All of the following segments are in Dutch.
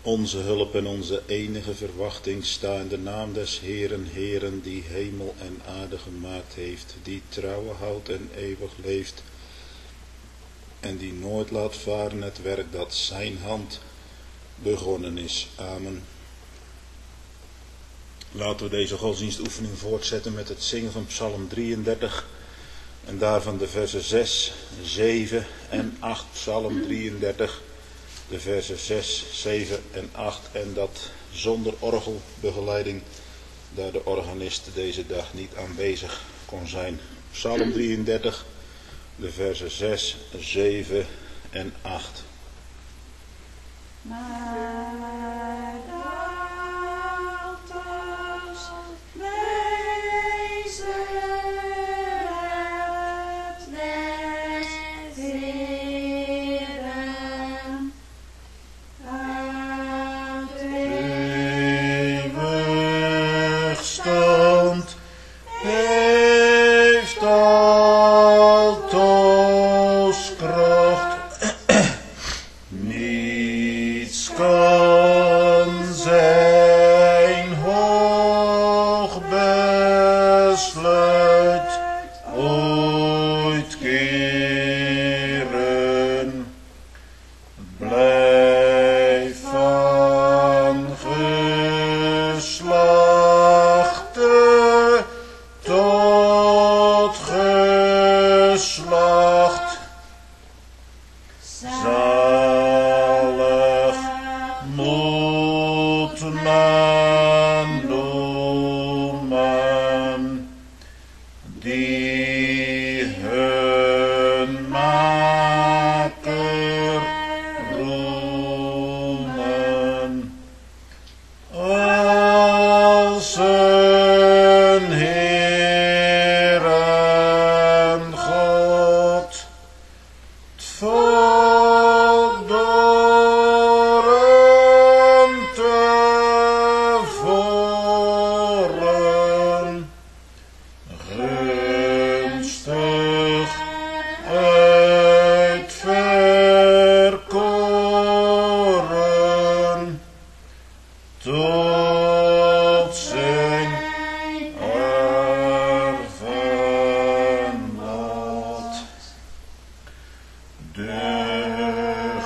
Onze hulp en onze enige verwachting sta in de naam des Heeren, Heeren, die hemel en aarde gemaakt heeft, die trouwen houdt en eeuwig leeft, en die nooit laat varen het werk dat zijn hand begonnen is. Amen. Laten we deze godsdienstoefening voortzetten met het zingen van Psalm 33 en daarvan de versen 6, 7 en 8. Psalm 33, de versen 6, 7 en 8 en dat zonder orgelbegeleiding, daar de organist deze dag niet aanwezig kon zijn. Psalm 33, de versen 6, 7 en 8. Maar althans wezen het des Heeren uit eeuwig stand heeft altoos kracht. Niets kan zijn hoog besluit ooit keren. Blijf van geslachte tot geslacht. Zalig moet men noemen die hun maker roemen. Als een Heeren God, het volk door hem tevoren gunstig uitverkoren tot zijn erfenlot. De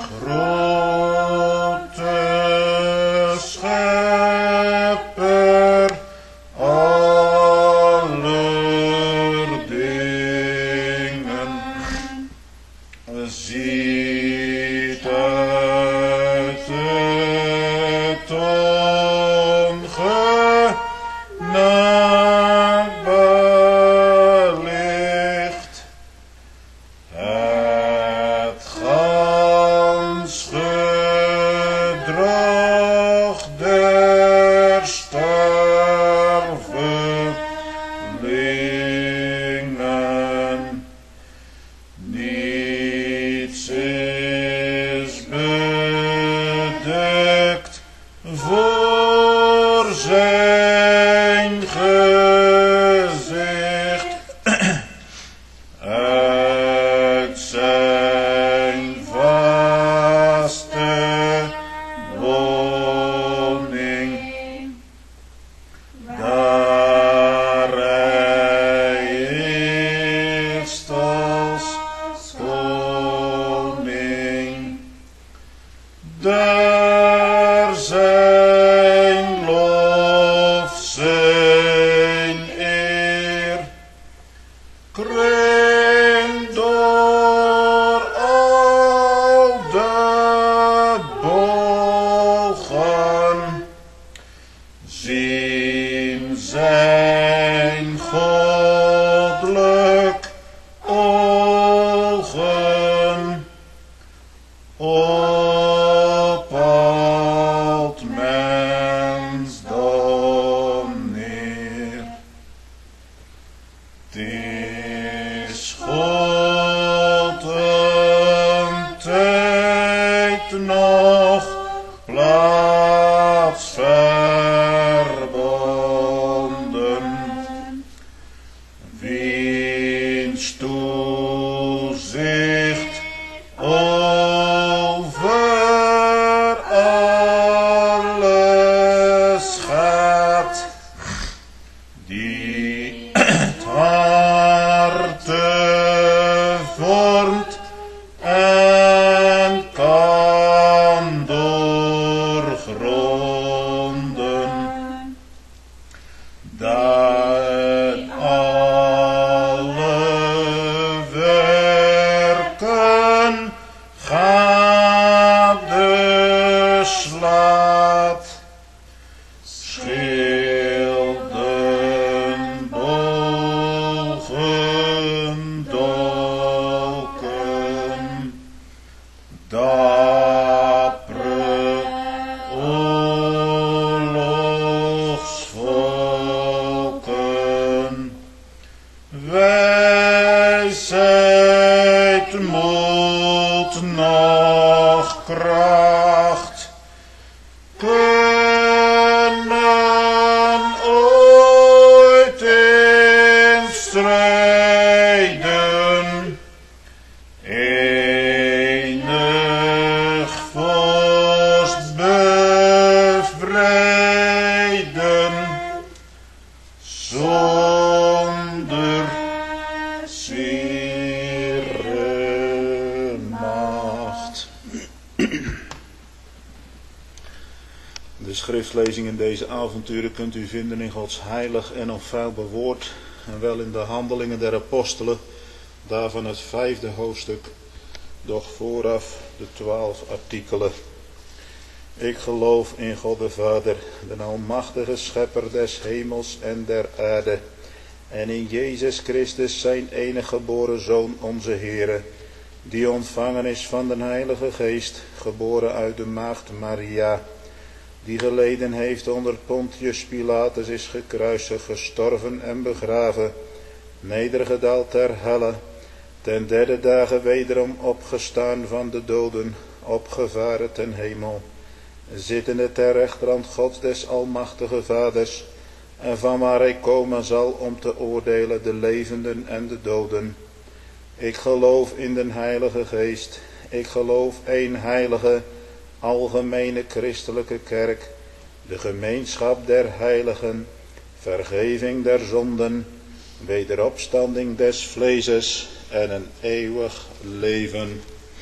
grote schepper aller dingen ziet uit het ongenadelicht het gans gedrag der stervelingen. Niets is bedekt voor zijn gezicht. Uit zijn vaste woning, daar hij is als koning. Daar zijn lof, zijn eer, kring door al de bogen. Zien zijn goddelijk ogen op alt De schriftlezing in deze avonturen kunt u vinden in Gods heilig en onfeilbaar woord, en wel in de Handelingen der Apostelen, daarvan het 5e hoofdstuk, doch vooraf de 12 artikelen. Ik geloof in God de Vader, de almachtige schepper des hemels en der aarde, en in Jezus Christus zijn enige geboren Zoon, onze Heere, die ontvangen is van de Heilige Geest, geboren uit de maagd Maria, die geleden heeft onder Pontius Pilatus, is gekruisigd, gestorven en begraven, nedergedaald ter helle, ten derde dagen wederom opgestaan van de doden, opgevaren ten hemel, zittende ter rechterhand Gods des almachtige Vaders, en van waar hij komen zal om te oordelen de levenden en de doden. Ik geloof in den Heilige Geest, ik geloof één heilige, algemene christelijke kerk, de gemeenschap der heiligen, vergeving der zonden, wederopstanding des vleeses en een eeuwig leven.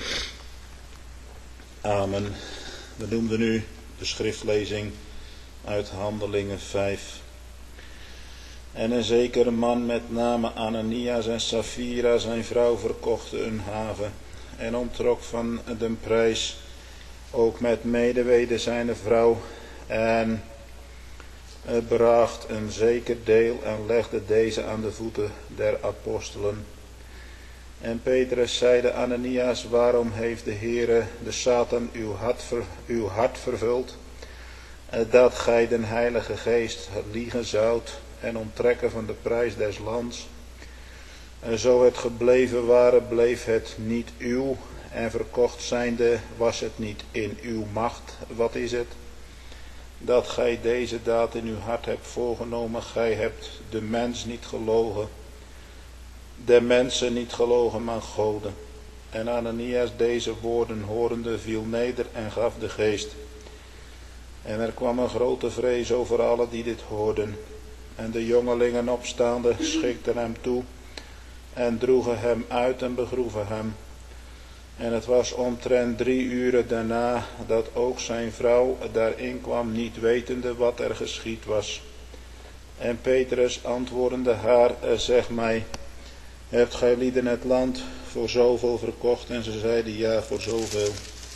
Amen. We noemden nu de schriftlezing uit Handelingen 5. En een zekere man met name Ananias en Sapphira, zijn vrouw, verkochten een haven en ontrok van de prijs, ook met medeweten zijn vrouw, en bracht een zeker deel en legde deze aan de voeten der apostelen. En Petrus zeide Ananias, waarom heeft de Heere, de Satan, uw hart vervuld, dat gij den Heilige Geest liegen zoudt en onttrekken van de prijs des lands? En zo het gebleven ware, bleef het niet uw, en verkocht zijnde was het niet in uw macht. Wat is het? Dat gij deze daad in uw hart hebt voorgenomen. Gij hebt de mens niet gelogen, de mensen niet gelogen, maar Goden. En Ananias deze woorden horende viel neder en gaf de geest. En er kwam een grote vrees over allen die dit hoorden. En de jongelingen opstaande schikten hem toe en droegen hem uit en begroeven hem. En het was omtrent 3 uren daarna dat ook zijn vrouw daarin kwam, niet wetende wat er geschied was. En Petrus antwoordende haar, zeg mij, hebt gij lieden het land voor zoveel verkocht? En ze zeiden, ja, voor zoveel.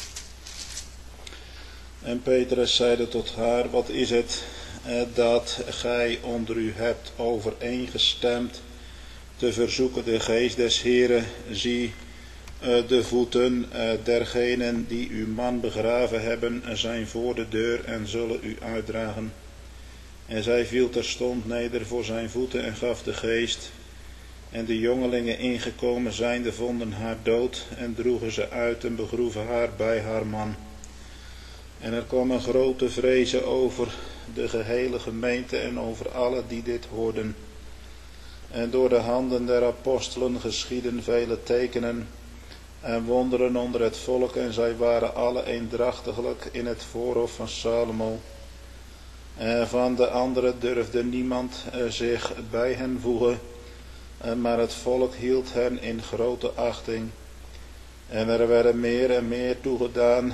En Petrus zeide tot haar, wat is het dat gij onder u hebt overeengestemd te verzoeken de geest des Heeren? Zie, de voeten dergenen die uw man begraven hebben zijn voor de deur en zullen u uitdragen. En zij viel terstond neder voor zijn voeten en gaf de geest. En de jongelingen ingekomen zijnde vonden haar dood en droegen ze uit en begroeven haar bij haar man. En er kwam een grote vreeze over de gehele gemeente en over alle die dit hoorden. En door de handen der apostelen geschieden vele tekenen en wonderen onder het volk, en zij waren alle eendrachtiglijk in het voorhof van Salomo. En van de anderen durfde niemand zich bij hen voegen, maar het volk hield hen in grote achting. En er werden meer en meer toegedaan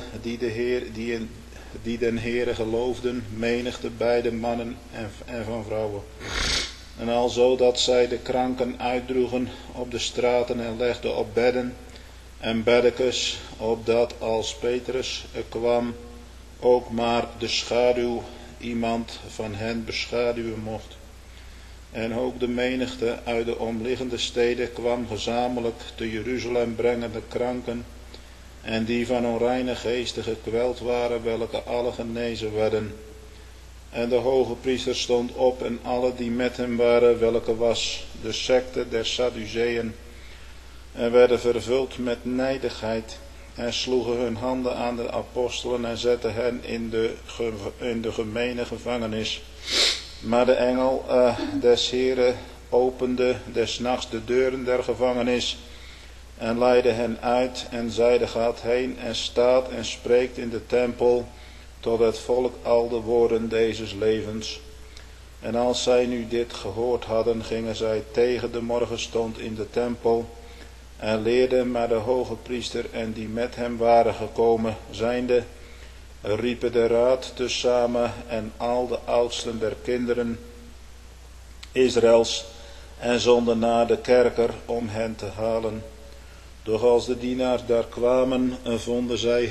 die den Heere geloofden, menigte beide mannen en van vrouwen. En alzo dat zij de kranken uitdroegen op de straten en legden op bedden en beddekes, opdat als Petrus kwam, ook maar de schaduw iemand van hen beschaduwen mocht. En ook de menigte uit de omliggende steden kwam gezamenlijk te Jeruzalem, brengen de kranken en die van onreine geesten gekweld waren, welke alle genezen werden. En de hoge priester stond op en alle die met hem waren, welke was de secte der Sadduceeën, en werden vervuld met nijdigheid en sloegen hun handen aan de apostelen en zetten hen in de gemene gevangenis. Maar de engel des Heeren opende des nachts de deuren der gevangenis en leidde hen uit en zeide, gaat heen en staat en spreekt in de tempel tot het volk al de woorden dezes levens. En als zij nu dit gehoord hadden, gingen zij tegen de morgenstond in de tempel en leerden, maar de hoge priester en die met hem waren gekomen, zijnde, riepen de raad tezamen en al de oudsten der kinderen Israëls en zonden naar de kerker om hen te halen. Doch als de dienaars daar kwamen, vonden zij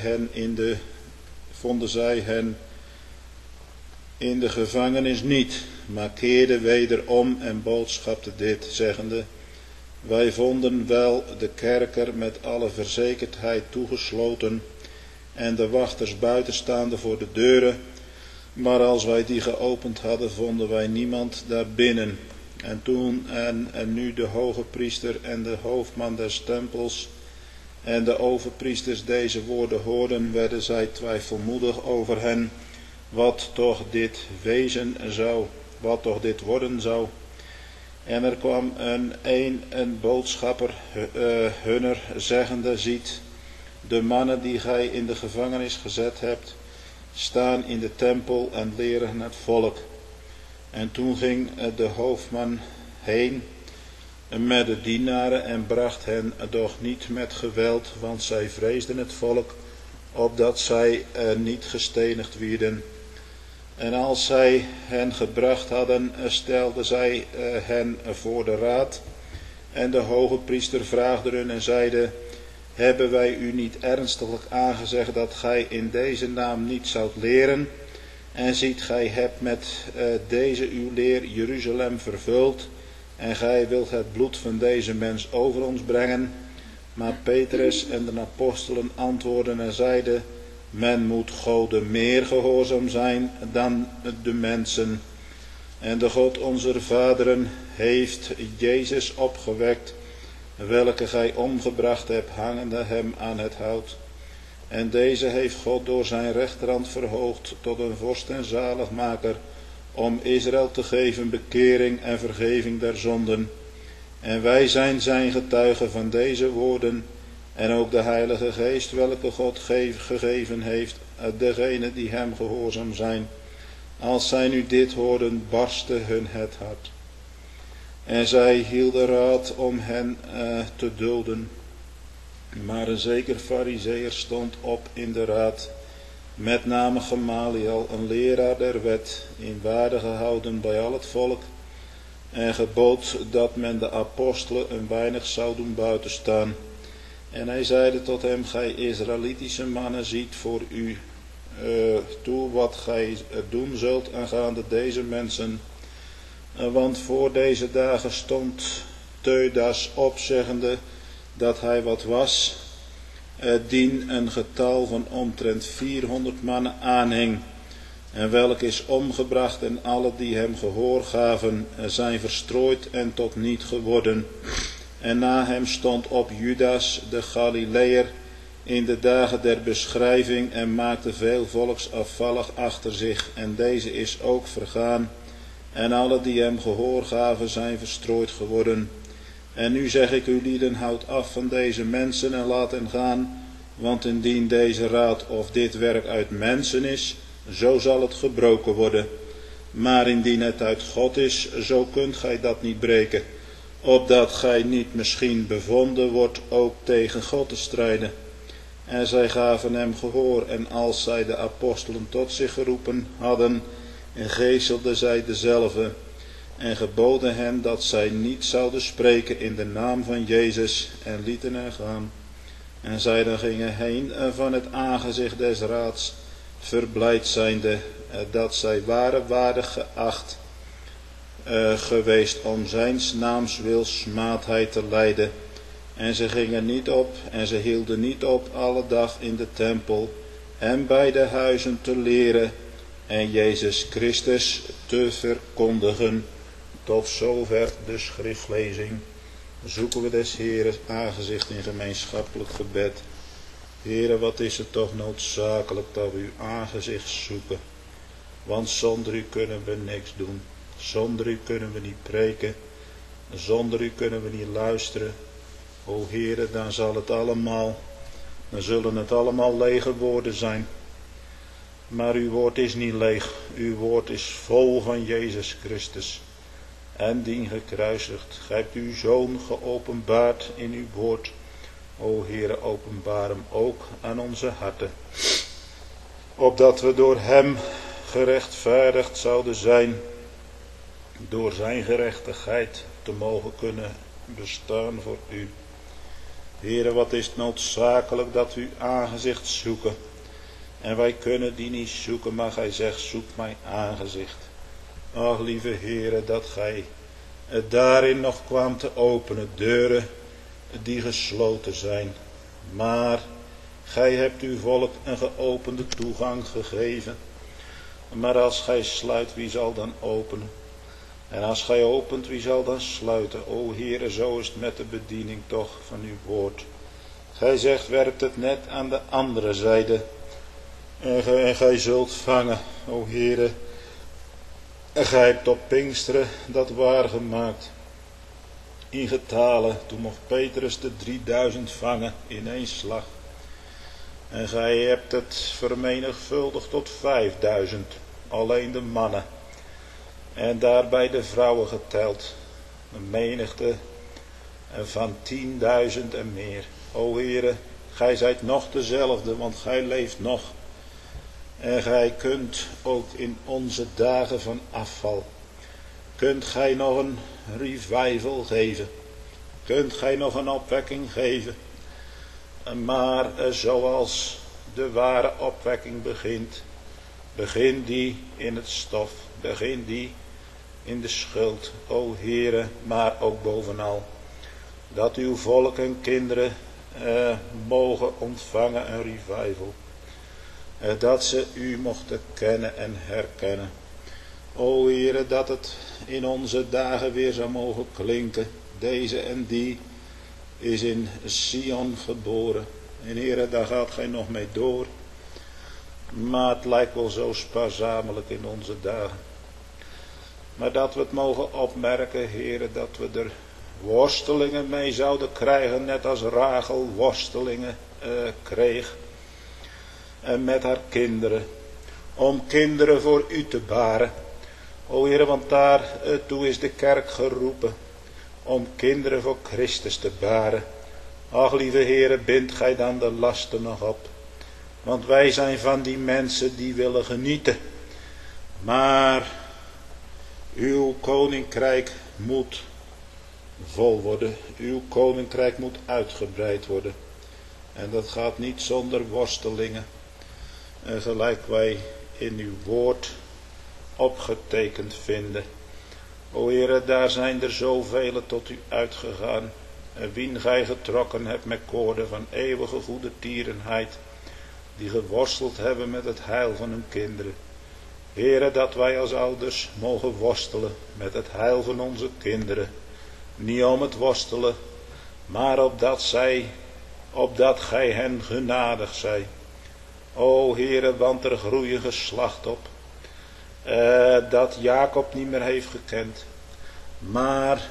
hen in de gevangenis niet, maar keerden wederom en boodschapten dit, zeggende: wij vonden wel de kerker met alle verzekerdheid toegesloten en de wachters buitenstaande voor de deuren, maar als wij die geopend hadden, vonden wij niemand daarbinnen. En toen en nu de hoge priester en de hoofdman des tempels en de overpriesters deze woorden hoorden, werden zij twijfelmoedig over hen, wat toch dit wezen zou, wat toch dit worden zou. En er kwam een boodschapper hunner, zeggende: ziet, de mannen die gij in de gevangenis gezet hebt, staan in de tempel en leren het volk. En toen ging de hoofdman heen met de dienaren en bracht hen doch niet met geweld, want zij vreesden het volk, opdat zij niet gestenigd wierden. En als zij hen gebracht hadden, stelden zij hen voor de raad. En de hoge priester vraagde hun en zeide: hebben wij u niet ernstiglijk aangezegd dat gij in deze naam niet zoudt leren? En ziet, gij hebt met deze uw leer Jeruzalem vervuld, en gij wilt het bloed van deze mens over ons brengen. Maar Petrus en de apostelen antwoordden en zeiden: men moet Gode meer gehoorzaam zijn dan de mensen. En de God onze vaderen heeft Jezus opgewekt, welke gij omgebracht hebt, hangende hem aan het hout. En deze heeft God door zijn rechterhand verhoogd tot een vorst en zaligmaker, om Israël te geven bekering en vergeving der zonden. En wij zijn zijn getuigen van deze woorden, en ook de Heilige Geest, welke God gegeven heeft, degenen die hem gehoorzaam zijn. Als zij nu dit hoorden, barstte hun het hart. En zij hielden raad om hen te dulden. Maar een zeker farizeeër stond op in de raad, met name Gamaliel, een leraar der wet, in waarde gehouden bij al het volk, en gebood dat men de apostelen een weinig zou doen buitenstaan. En hij zeide tot hem: gij Israëlitische mannen, ziet voor u toe wat gij doen zult aangaande deze mensen. Want voor deze dagen stond Teudas op, zeggende dat hij wat was, dien een getal van omtrent 400 mannen aanhing, en welk is omgebracht, en alle die hem gehoor gaven zijn verstrooid en tot niet geworden. En na hem stond op Judas de Galileër in de dagen der beschrijving en maakte veel volks afvallig achter zich, en deze is ook vergaan, en alle die hem gehoor gaven zijn verstrooid geworden. En nu zeg ik u lieden, houd af van deze mensen en laat hen gaan, want indien deze raad of dit werk uit mensen is, zo zal het gebroken worden. Maar indien het uit God is, zo kunt gij dat niet breken, opdat gij niet misschien bevonden wordt ook tegen God te strijden. En zij gaven hem gehoor, en als zij de apostelen tot zich geroepen hadden, geeselden zij dezelve, en geboden hen dat zij niet zouden spreken in de naam van Jezus, en lieten hen gaan. En zij dan gingen heen van het aangezicht des raads, verblijd zijnde dat zij waren waardig geacht geweest om zijns naams wil smaadheid te lijden. En ze gingen niet op, en ze hielden niet op alle dag in de tempel en bij de huizen te leren en Jezus Christus te verkondigen. Tot zover de schriftlezing. Zoeken we des Heeren aangezicht in gemeenschappelijk gebed. Heere, wat is het toch noodzakelijk dat we uw aangezicht zoeken. Want zonder u kunnen we niks doen. Zonder u kunnen we niet preken. Zonder u kunnen we niet luisteren. O Heere, dan zullen het allemaal lege woorden zijn. Maar uw woord is niet leeg. Uw woord is vol van Jezus Christus. En dien gekruisigd. Gij hebt uw Zoon geopenbaard in uw woord. O Heere, openbaar hem ook aan onze harten. opdat we door hem gerechtvaardigd zouden zijn, door zijn gerechtigheid te mogen kunnen bestaan voor u. Heere, wat is het noodzakelijk dat we uw aangezicht zoeken. En wij kunnen die niet zoeken, maar gij zegt, zoek mijn aangezicht. Ach, lieve Heere, dat gij het daarin nog kwam te openen, deuren die gesloten zijn. Maar gij hebt uw volk een geopende toegang gegeven. Maar als gij sluit, wie zal dan openen? En als gij opent, wie zal dan sluiten? O Heere, zo is het met de bediening toch van uw woord. Gij zegt, werpt het net aan de andere zijde. En gij zult vangen, o Heere. En gij hebt op Pinksteren dat waargemaakt. In getalen, toen mocht Petrus de 3000 vangen in één slag. En gij hebt het vermenigvuldigd tot 5000, alleen de mannen. En daarbij de vrouwen geteld, een menigte van 10.000 en meer. O Heere, gij zijt nog dezelfde, want gij leeft nog. En gij kunt ook in onze dagen van afval, kunt gij nog een revival geven. Kunt gij nog een opwekking geven. Maar zoals de ware opwekking begint die in het stof, begint die in de schuld, o Heere, maar ook bovenal, dat uw volk en kinderen mogen ontvangen een revival. Dat ze u mochten kennen en herkennen. O Heere, dat het in onze dagen weer zou mogen klinken. Deze en die is in Sion geboren. En Heere, daar gaat gij nog mee door. Maar het lijkt wel zo spaarzamelijk in onze dagen. Maar dat we het mogen opmerken, Heere, dat we er worstelingen mee zouden krijgen. Net als Rachel worstelingen kreeg. En met haar kinderen. Om kinderen voor u te baren. O Heere, want daartoe is de kerk geroepen. Om kinderen voor Christus te baren. Ach, lieve Heere, bindt gij dan de lasten nog op. Want wij zijn van die mensen die willen genieten. Maar uw koninkrijk moet vol worden. Uw koninkrijk moet uitgebreid worden. En dat gaat niet zonder worstelingen. En gelijk wij in uw woord opgetekend vinden. O Heere, daar zijn er zoveel tot u uitgegaan. En wien gij getrokken hebt met koorden van eeuwige goede tierenheid. Die geworsteld hebben met het heil van hun kinderen. Heere, dat wij als ouders mogen worstelen met het heil van onze kinderen. Niet om het worstelen, maar opdat gij hen genadig zij. O Heere, want er groeien geslacht op. Dat Jacob niet meer heeft gekend. Maar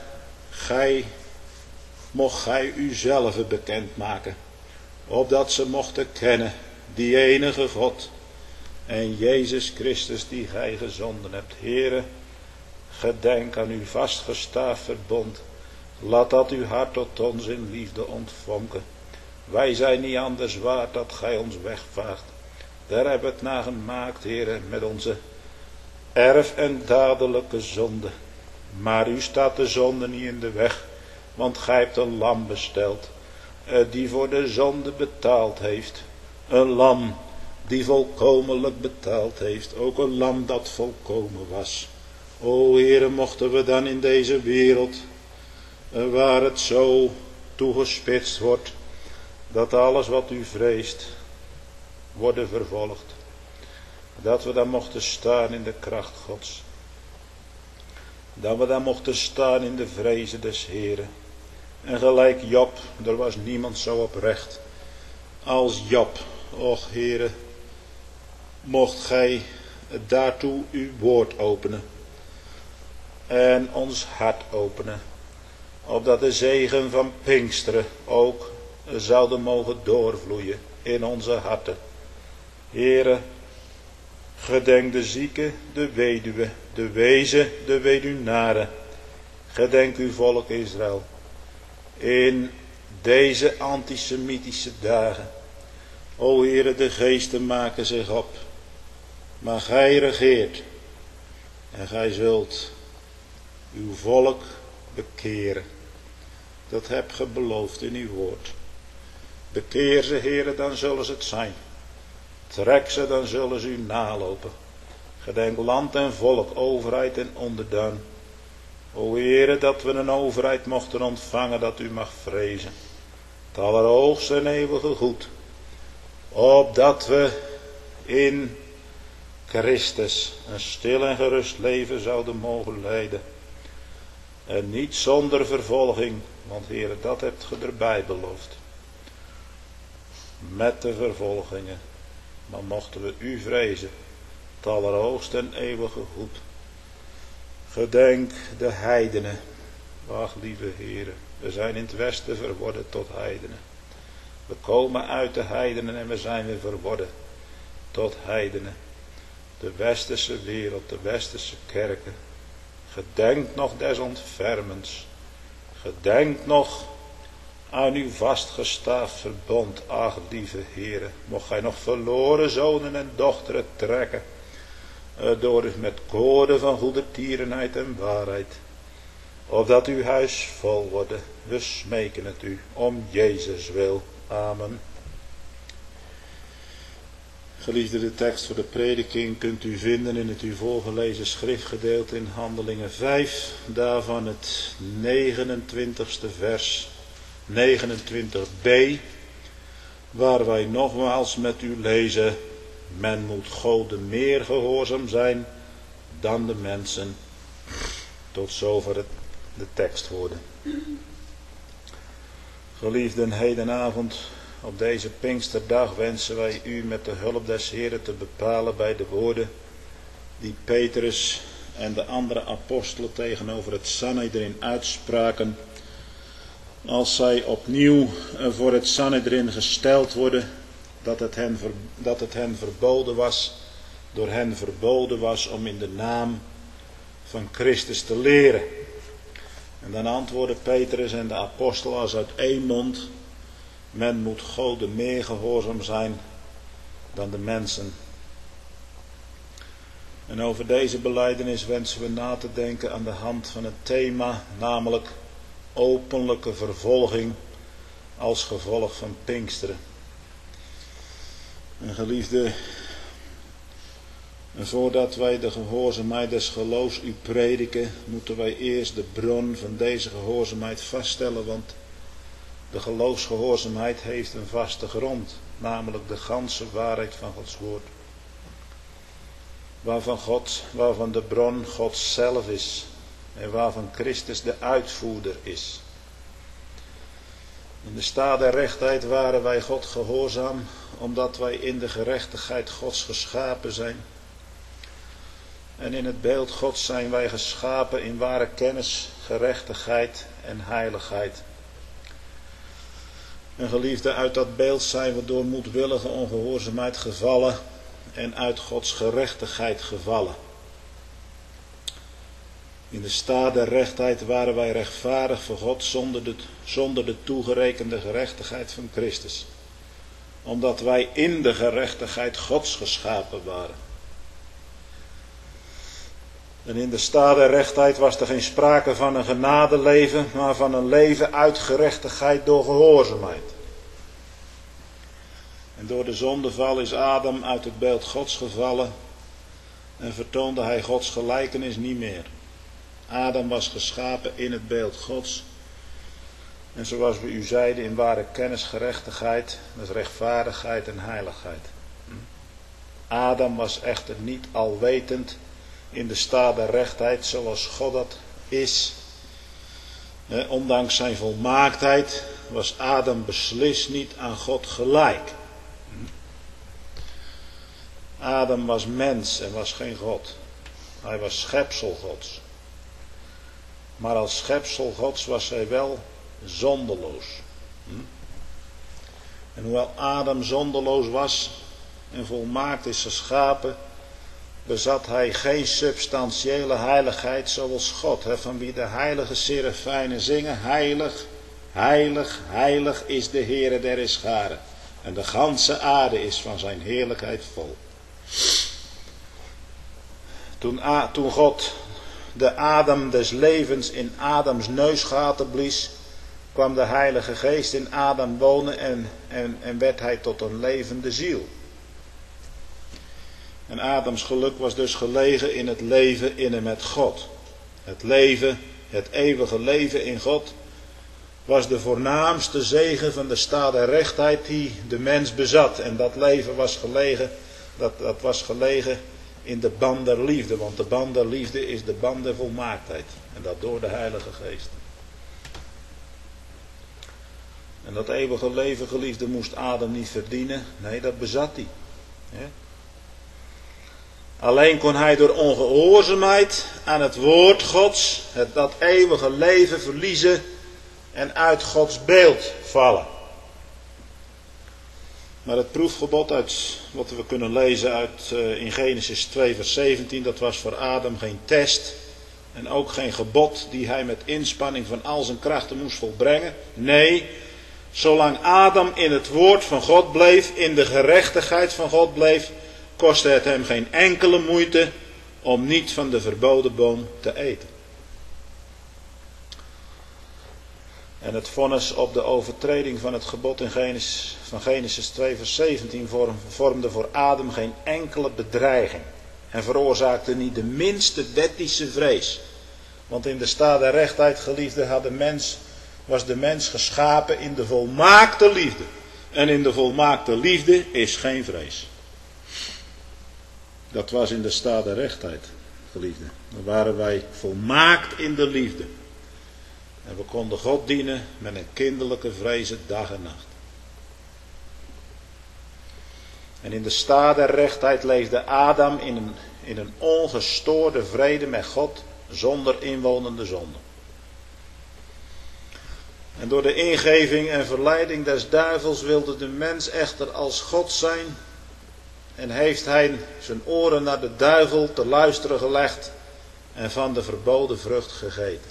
mocht gij uzelf bekend maken. Opdat ze mochten kennen die enige God. En Jezus Christus die gij gezonden hebt. Heere, gedenk aan uw vastgestaafd verbond. Laat dat uw hart tot ons in liefde ontvonken. Wij zijn niet anders waard dat gij ons wegvaagt. Daar hebben we het naar gemaakt, Heere, met onze erf- en dadelijke zonde. Maar u staat de zonde niet in de weg, want gij hebt een lam besteld, die voor de zonde betaald heeft. Een lam die volkomenlijk betaald heeft, ook een lam dat volkomen was. O Heere, mochten we dan in deze wereld, waar het zo toegespitst wordt, dat alles wat u vreest, worden vervolgd. Dat we dan mochten staan in de kracht Gods. Dat we dan mochten staan in de vrezen des Heren. En gelijk Job, er was niemand zo oprecht als Job. Och Heere, mocht gij daartoe uw woord openen. En ons hart openen. Opdat de zegen van Pinksteren ook zouden mogen doorvloeien in onze harten. Heere, gedenk de zieke, de weduwe, de wezen, de weduwnaren. Gedenk uw volk Israël. In deze antisemitische dagen. O Heere, de geesten maken zich op. Maar gij regeert en gij zult uw volk bekeren. Dat hebt ge beloofd in uw woord. Bekeer ze, Heere, dan zullen ze het zijn. Trek ze, dan zullen ze u nalopen. Gedenk land en volk, overheid en onderdan. O Heere, dat we een overheid mochten ontvangen dat u mag vrezen. Het allerhoogste en eeuwige goed. Opdat we in Christus een stil en gerust leven zouden mogen leiden. En niet zonder vervolging, want Heere, dat hebt ge erbij beloofd. Met de vervolgingen, maar mochten we u vrezen, het allerhoogste en eeuwige goed. Gedenk de heidenen. Ach, lieve Heere, we zijn in het westen verworden tot heidenen. We komen uit de heidenen en we zijn weer verworden tot heidenen. De westerse wereld, de westerse kerken. Gedenk nog des ontfermens. Gedenk nog aan uw vastgestaafd verbond. Ach, lieve Heere, mocht gij nog verloren zonen en dochteren trekken. Door met koorden van goede tierenheid en waarheid. Opdat uw huis vol worden. We smeken het u om Jezus wil. Amen. Geliefde, de tekst voor de prediking kunt u vinden in het u voorgelezen schriftgedeelte in Handelingen 5. Daarvan het 29ste vers, 29b. Waar wij nogmaals met u lezen. Men moet God meer gehoorzaam zijn dan de mensen. Tot zover de tekstwoorden. Geliefden, hedenavond op deze Pinksterdag wensen wij u met de hulp des Heeren te bepalen bij de woorden die Petrus en de andere apostelen tegenover het Sanhedrin uitspraken. Als zij opnieuw voor het Sanhedrin gesteld worden, dat het hen verboden was, door hen verboden was om in de naam van Christus te leren. En dan antwoorden Petrus en de apostelen als uit één mond: men moet God meer gehoorzaam zijn dan de mensen. En over deze belijdenis wensen we na te denken aan de hand van het thema, namelijk openlijke vervolging als gevolg van Pinksteren. En geliefde, voordat wij de gehoorzaamheid des geloofs u prediken, moeten wij eerst de bron van deze gehoorzaamheid vaststellen, want de geloofsgehoorzaamheid heeft een vaste grond, namelijk de ganse waarheid van Gods woord. Waarvan de bron God zelf is en waarvan Christus de uitvoerder is. In de staat der rechtheid waren wij God gehoorzaam, omdat wij in de gerechtigheid Gods geschapen zijn. En in het beeld Gods zijn wij geschapen in ware kennis, gerechtigheid en heiligheid. En geliefde, uit dat beeld zijn we door moedwillige ongehoorzaamheid gevallen en uit Gods gerechtigheid gevallen. In de staat der rechtheid waren wij rechtvaardig voor God zonder de toegerekende gerechtigheid van Christus. Omdat wij in de gerechtigheid Gods geschapen waren. En in de staat der rechtheid was er geen sprake van een genadeleven, maar van een leven uit gerechtigheid door gehoorzaamheid. En door de zondeval is Adam uit het beeld Gods gevallen en vertoonde hij Gods gelijkenis niet meer. Adam was geschapen in het beeld Gods. En zoals we u zeiden, in ware kennis, gerechtigheid, dat is rechtvaardigheid en heiligheid. Adam was echter niet alwetend in de staat der rechtheid zoals God dat is. Ondanks zijn volmaaktheid was Adam beslist niet aan God gelijk. Adam was mens en was geen God. Hij was schepsel Gods. Maar als schepsel Gods was hij wel zondeloos. En hoewel Adam zondeloos was en volmaakt is geschapen, bezat hij geen substantiële heiligheid zoals God, van wie de heilige serafijnen zingen: heilig, heilig, heilig is de Heere der Heerscharen. En de ganse aarde is van zijn heerlijkheid vol. Toen God de adem des levens in Adams neusgaten blies, kwam de Heilige Geest in Adam wonen en werd hij tot een levende ziel. En Adams geluk was dus gelegen in het leven in en met God. Het leven, het eeuwige leven in God, was de voornaamste zegen van de staat der rechtheid die de mens bezat. En dat leven was gelegen, dat was gelegen in de band der liefde. Want de band der liefde is de band der volmaaktheid. En dat door de Heilige Geest. En dat eeuwige leven, geliefde, moest Adam niet verdienen. Nee, dat bezat hij. Ja. Alleen kon hij door ongehoorzaamheid aan het woord Gods dat eeuwige leven verliezen en uit Gods beeld vallen. Maar het proefgebod uit wat we kunnen lezen in Genesis 2 vers 17, dat was voor Adam geen test en ook geen gebod die hij met inspanning van al zijn krachten moest volbrengen. Nee, zolang Adam in het woord van God bleef, in de gerechtigheid van God bleef, kostte het hem geen enkele moeite om niet van de verboden boom te eten. En het vonnis op de overtreding van het gebod in Genesis 2 vers 17 vormde voor Adam geen enkele bedreiging. En veroorzaakte niet de minste wettische vrees. Want in de staat der rechtheid, geliefde, was de mens geschapen in de volmaakte liefde. En in de volmaakte liefde is geen vrees. Dat was in de staat der rechtheid, geliefde. Dan waren wij volmaakt in de liefde. En we konden God dienen met een kinderlijke vrezen dag en nacht. En in de staat der rechtheid leefde Adam in een ongestoorde vrede met God, zonder inwonende zonde. En door de ingeving en verleiding des duivels wilde de mens echter als God zijn. En heeft hij zijn oren naar de duivel te luisteren gelegd en van de verboden vrucht gegeten.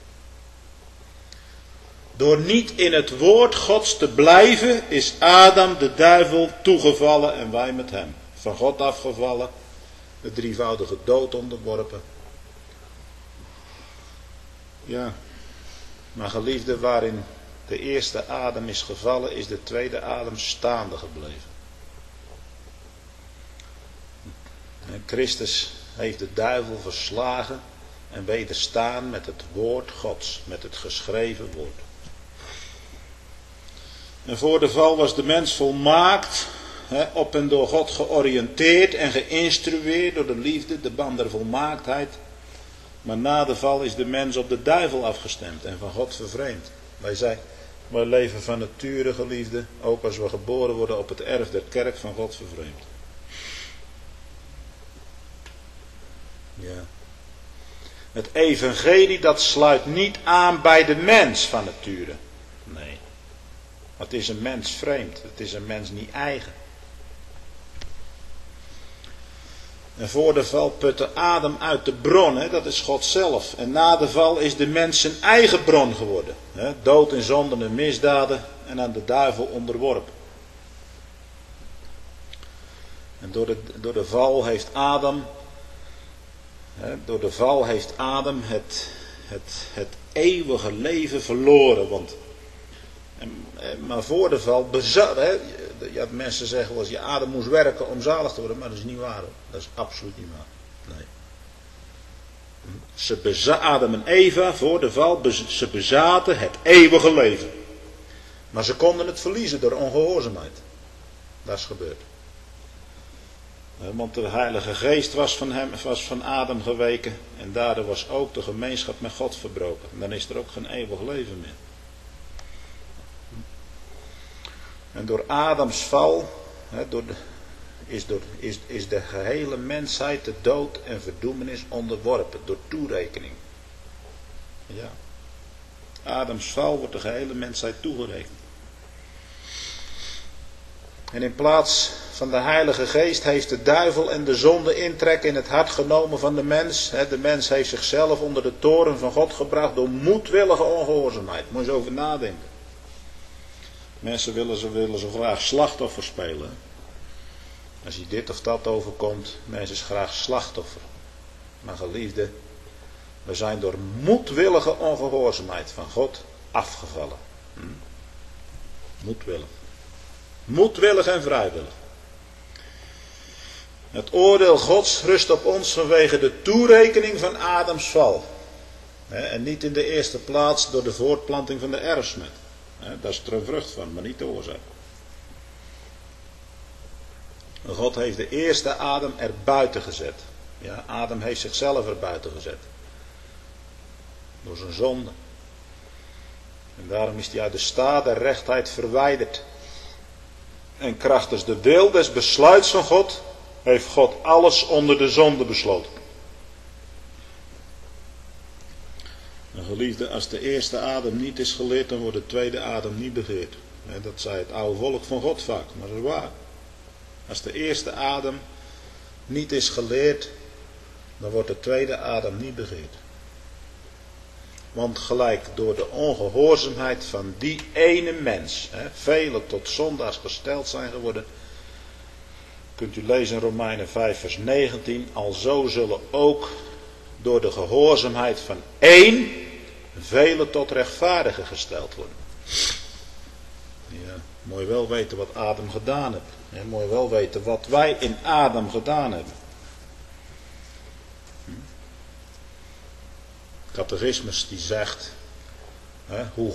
Door niet in het woord Gods te blijven is Adam de duivel toegevallen en wij met hem. Van God afgevallen, de drievoudige dood onderworpen. Ja, maar geliefde, waarin de eerste Adam is gevallen, is de tweede Adam staande gebleven. En Christus heeft de duivel verslagen en wederstaan met het woord Gods, met het geschreven woord. En voor de val was de mens volmaakt, op en door God georiënteerd en geïnstrueerd door de liefde, de band der volmaaktheid. Maar na de val is de mens op de duivel afgestemd en van God vervreemd. Wij leven van nature, geliefde, ook als we geboren worden op het erf der kerk, van God vervreemd. Ja. Het evangelie, dat sluit niet aan bij de mens van nature. Nee. Het is een mens vreemd. Het is een mens niet eigen. En voor de val putte Adam uit de bron, dat is God zelf. En na de val is de mens zijn eigen bron geworden. Dood in zonden en misdaden en aan de duivel onderworpen. En door de val heeft Adam het eeuwige leven verloren. Maar voor de val bezat. Mensen zeggen wel eens, Adam moest werken om zalig te worden. Maar dat is niet waar. Dat is absoluut niet waar. Nee. Adam en Eva voor de val, ze bezaten het eeuwige leven. Maar ze konden het verliezen door ongehoorzaamheid. Dat is gebeurd. Want de Heilige Geest was van Adam geweken. En daardoor was ook de gemeenschap met God verbroken. En dan is er ook geen eeuwig leven meer. En door Adams val is de gehele mensheid de dood en verdoemenis onderworpen. Door toerekening. Ja. Adams val wordt de gehele mensheid toegerekend. En in plaats van de Heilige Geest heeft de duivel en de zonde intrek in het hart genomen van de mens. De mens heeft zichzelf onder de toren van God gebracht door moedwillige ongehoorzaamheid. Moet je eens over nadenken. Mensen willen zo graag slachtoffer spelen. Als je dit of dat overkomt, mensen is graag slachtoffer. Maar geliefde, we zijn door moedwillige ongehoorzaamheid van God afgevallen. Moedwillig. Moedwillig en vrijwillig. Het oordeel Gods rust op ons vanwege de toerekening van Adams val. En niet in de eerste plaats door de voortplanting van de erfsmet. Daar is er een vrucht van, maar niet de oorzaak. God heeft de eerste Adam er buiten gezet. Ja, Adam heeft zichzelf er buiten gezet. Door zijn zonde. En daarom is hij uit de staat der rechtheid verwijderd. En krachtens de wil des besluits van God heeft God alles onder de zonde besloten. En geliefde, als de eerste Adam niet is geleerd, dan wordt de tweede Adam niet begeerd. Dat zei het oude volk van God vaak, maar dat is waar. Als de eerste Adam niet is geleerd, dan wordt de tweede Adam niet begeerd. Want gelijk door de ongehoorzaamheid van die ene mens, velen tot zondaars gesteld zijn geworden. Kunt u lezen in Romeinen 5 vers 19. Alzo zullen ook door de gehoorzaamheid van één velen tot rechtvaardigen gesteld worden. Ja, mooi wel weten wat Adam gedaan heeft. Mooi wel weten wat wij in Adam gedaan hebben. Catechismus die zegt hoe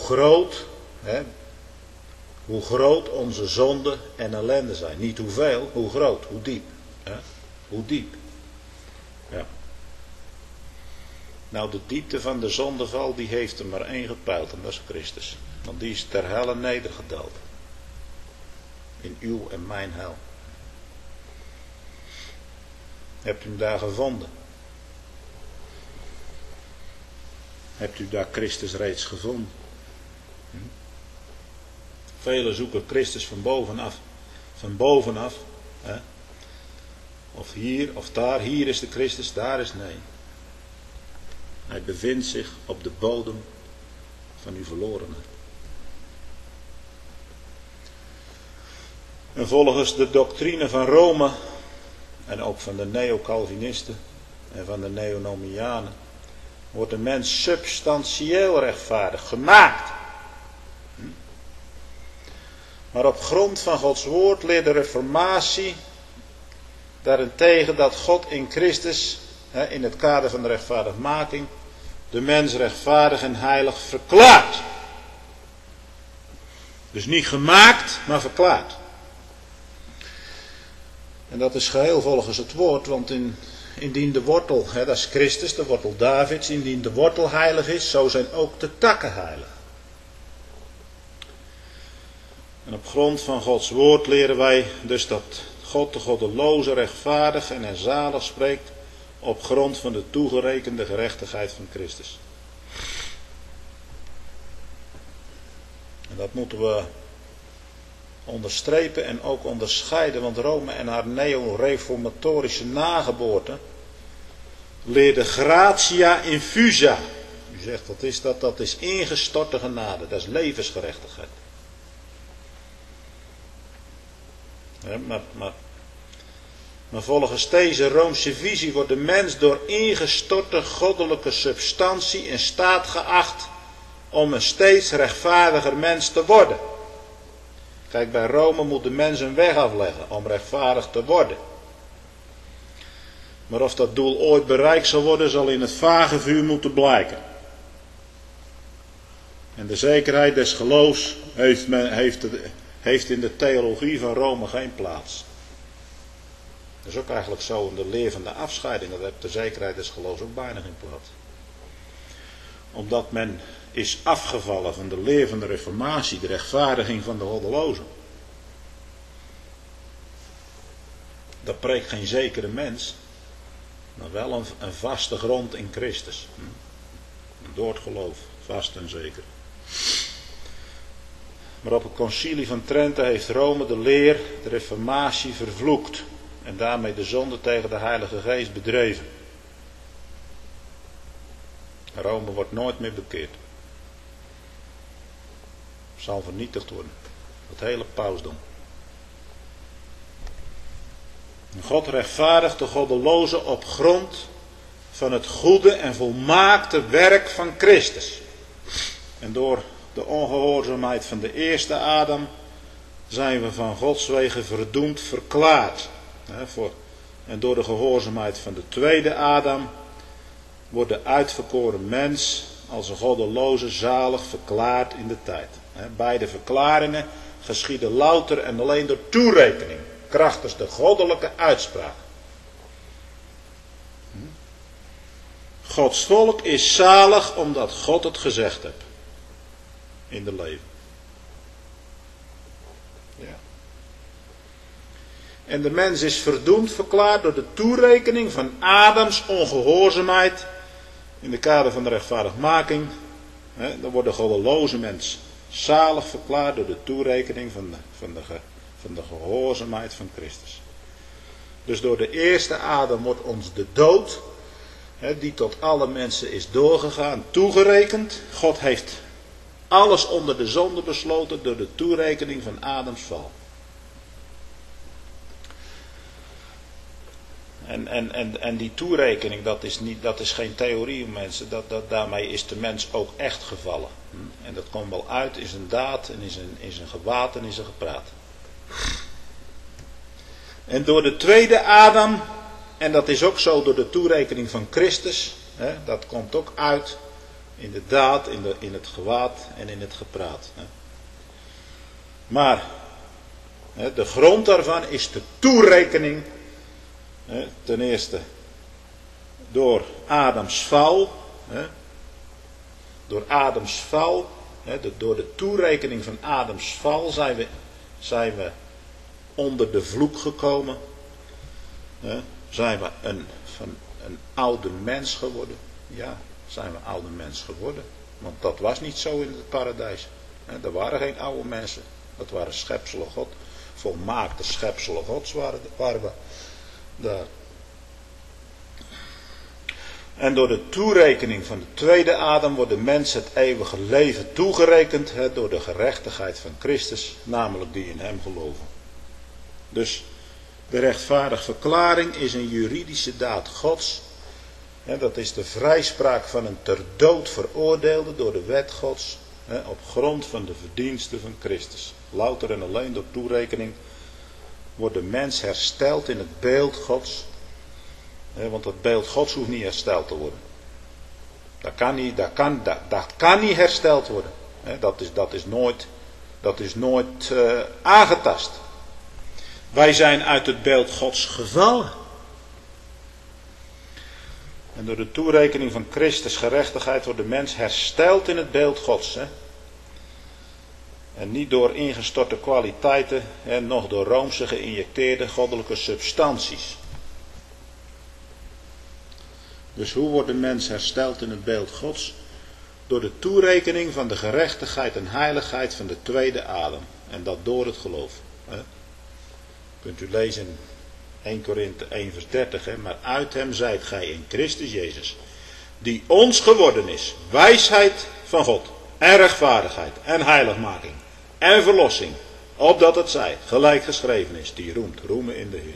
groot onze zonden en ellende zijn. Niet hoeveel, hoe groot, hoe diep. Hoe diep. Ja. Nou, de diepte van de zondeval die heeft er maar één gepeild en dat is Christus. Want die is ter helle nedergedaald. In uw en mijn hel. Hebt u hem daar gevonden? Hebt u daar Christus reeds gevonden? Velen zoeken Christus van bovenaf. Van bovenaf. Of hier of daar. Hier is de Christus, daar is nee. Hij bevindt zich op de bodem van uw verlorenheid. En volgens de doctrine van Rome en ook van de neo-Calvinisten en van de neonomianen wordt de mens substantieel rechtvaardig gemaakt. Maar op grond van Gods woord leert de reformatie daarentegen dat God in Christus, in het kader van de rechtvaardigmaking, de mens rechtvaardig en heilig verklaart. Dus niet gemaakt, maar verklaard. En dat is geheel volgens het woord, want indien de wortel, dat is Christus, de wortel Davids, indien de wortel heilig is, zo zijn ook de takken heilig. En op grond van Gods woord leren wij dus dat God de goddeloze rechtvaardig en zalig spreekt op grond van de toegerekende gerechtigheid van Christus. En dat moeten we onderstrepen en ook onderscheiden, want Rome en haar neo-reformatorische nageboorte leerde gratia infusa. U zegt, wat is dat? Dat is ingestorte genade, dat is levensgerechtigheid. Ja, maar volgens deze Roomse visie wordt de mens door ingestorte goddelijke substantie in staat geacht om een steeds rechtvaardiger mens te worden. Kijk, bij Rome moet de mens een weg afleggen om rechtvaardig te worden. Maar of dat doel ooit bereikt zal worden, zal in het vage vuur moeten blijken. En de zekerheid des geloofs heeft in de theologie van Rome geen plaats. Dat is ook eigenlijk zo in de leer van de afscheiding. Dat heeft de zekerheid des geloofs ook bijna geen plaats. Omdat men is afgevallen van de leer van de reformatie, de rechtvaardiging van de goddelozen. Dat preekt geen zekere mens, maar wel een vaste grond in Christus. Door het geloof, vast en zeker. Maar op het concilie van Trente heeft Rome de leer, de reformatie vervloekt en daarmee de zonde tegen de Heilige Geest bedreven. Rome wordt nooit meer bekeerd. Zal vernietigd worden. Het hele pausdom. God rechtvaardigt de goddeloze op grond van het goede en volmaakte werk van Christus. En door de ongehoorzaamheid van de eerste Adam zijn we van Gods wegen verdoemd verklaard. En door de gehoorzaamheid van de tweede Adam wordt de uitverkoren mens als een goddeloze zalig verklaard in de tijd. Beide verklaringen geschieden louter en alleen door toerekening, krachtens de goddelijke uitspraak. Gods volk is zalig omdat God het gezegd heeft in de leven. Ja. En de mens is verdoemd verklaard door de toerekening van Adams ongehoorzaamheid in de kader van de rechtvaardigmaking. Dan wordt de goddeloze mens zalig verklaard door de toerekening van de gehoorzaamheid van Christus. Dus door de eerste Adam wordt ons de dood, die tot alle mensen is doorgegaan, toegerekend. God heeft alles onder de zonde besloten door de toerekening van Adams val. En die toerekening, dat is geen theorie, mensen. Daarmee is de mens ook echt gevallen. En dat komt wel uit in zijn daad en in zijn gewaad en in zijn gepraat. En door de tweede Adam, en dat is ook zo door de toerekening van Christus, dat komt ook uit in de daad, in het gewaad en in het gepraat. Maar de grond daarvan is de toerekening. Ten eerste door Adams val. Door Adams val. Door de toerekening van Adams val zijn we onder de vloek gekomen. Zijn we een oude mens geworden. Ja, zijn we oude mens geworden. Want dat was niet zo in het paradijs. Er waren geen oude mensen. Dat waren schepselen God. Volmaakte schepselen Gods waren we daar. En door de toerekening van de tweede Adam wordt de mens het eeuwige leven toegerekend, door de gerechtigheid van Christus, namelijk die in hem geloven. Dus de rechtvaardige verklaring is een juridische daad Gods. Dat is de vrijspraak van een ter dood veroordeelde door de wet Gods, op grond van de verdiensten van Christus. Louter en alleen door toerekening wordt de mens hersteld in het beeld Gods. Want het beeld Gods hoeft niet hersteld te worden. Dat kan niet hersteld worden. Dat is nooit aangetast. Wij zijn uit het beeld Gods gevallen. En door de toerekening van Christus gerechtigheid wordt de mens hersteld in het beeld Gods. En niet door ingestorte kwaliteiten en nog door roomse geïnjecteerde goddelijke substanties. Dus hoe wordt de mens hersteld in het beeld Gods? Door de toerekening van de gerechtigheid en heiligheid van de tweede Adam. En dat door het geloof. Kunt u lezen in 1 Korinthe 1 vers 30. Maar uit hem zijt gij in Christus Jezus. Die ons geworden is. Wijsheid van God. En rechtvaardigheid. En heiligmaking. En verlossing. Opdat het zij gelijk geschreven is. Die roemt. Roemen in de Heer.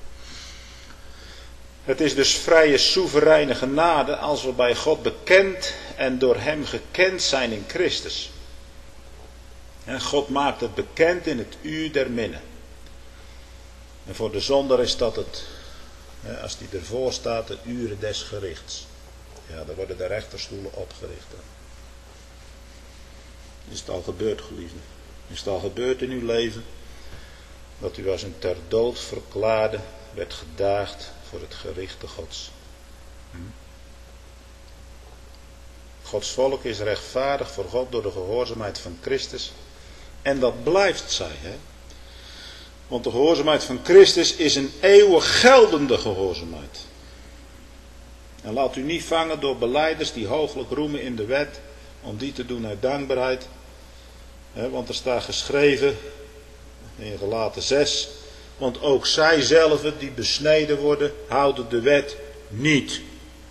Het is dus vrije soevereine genade als we bij God bekend en door hem gekend zijn in Christus. En God maakt het bekend in het uur der minne. En voor de zondaar is dat het, als die ervoor staat, de uren des gerichts. Ja, daar worden de rechterstoelen opgericht. Is het al gebeurd, geliefden? Is het al gebeurd in uw leven? Dat u als een ter dood verklaarde werd gedaagd voor het gerichte Gods. Gods volk is rechtvaardig voor God door de gehoorzaamheid van Christus. En dat blijft zij. Want de gehoorzaamheid van Christus is een eeuwig geldende gehoorzaamheid. En laat u niet vangen door belijders die hooglijk roemen in de wet, om die te doen uit dankbaarheid. Want er staat geschreven in Galaten 6... Want ook zij zelf die besneden worden, houden de wet niet.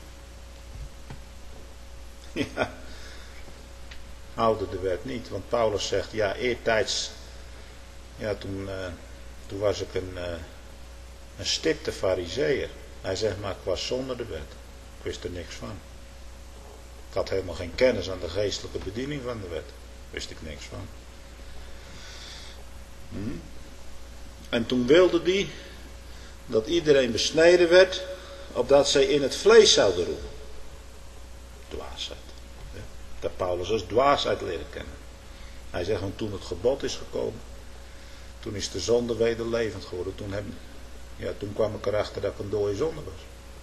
Ja, houden de wet niet. Want Paulus zegt, ja, eertijds, ja, toen was ik een stipte farizeeër. Hij zegt, maar ik was zonder de wet. Ik wist er niks van. Ik had helemaal geen kennis aan de geestelijke bediening van de wet. Wist ik niks van. En toen wilde hij dat iedereen besneden werd, opdat zij in het vlees zouden roemen. Dwaasheid. Dat Paulus als dwaasheid leren kennen. Hij zegt, want toen het gebod is gekomen, toen is de zonde weder levend geworden. Toen kwam ik erachter dat ik een dode zonde was.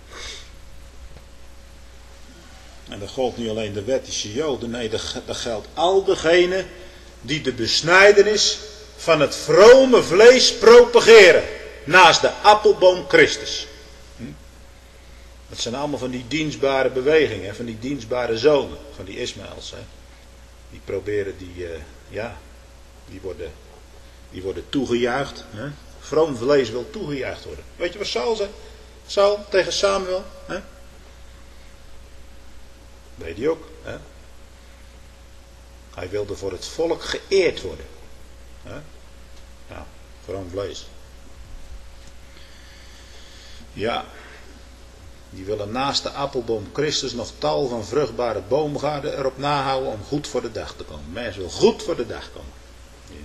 En dat gold niet alleen de wettische Joden, nee, dat geldt al degenen die de besnijdenis van het vrome vlees propageren, naast de appelboom Christus. Dat zijn allemaal van die dienstbare bewegingen, van die dienstbare zonen, van die Ismaëls. Die proberen, die worden toegejuicht. Vroom vlees wil toegejuicht worden. Weet je wat Saul zei? Saul tegen Samuel. Weet hij ook. Hij wilde voor het volk geëerd worden. Nou, vroom vlees. Ja. Die willen naast de appelboom Christus nog tal van vruchtbare boomgaarden erop nahouden om goed voor de dag te komen. Mensen wil goed voor de dag komen. Ja.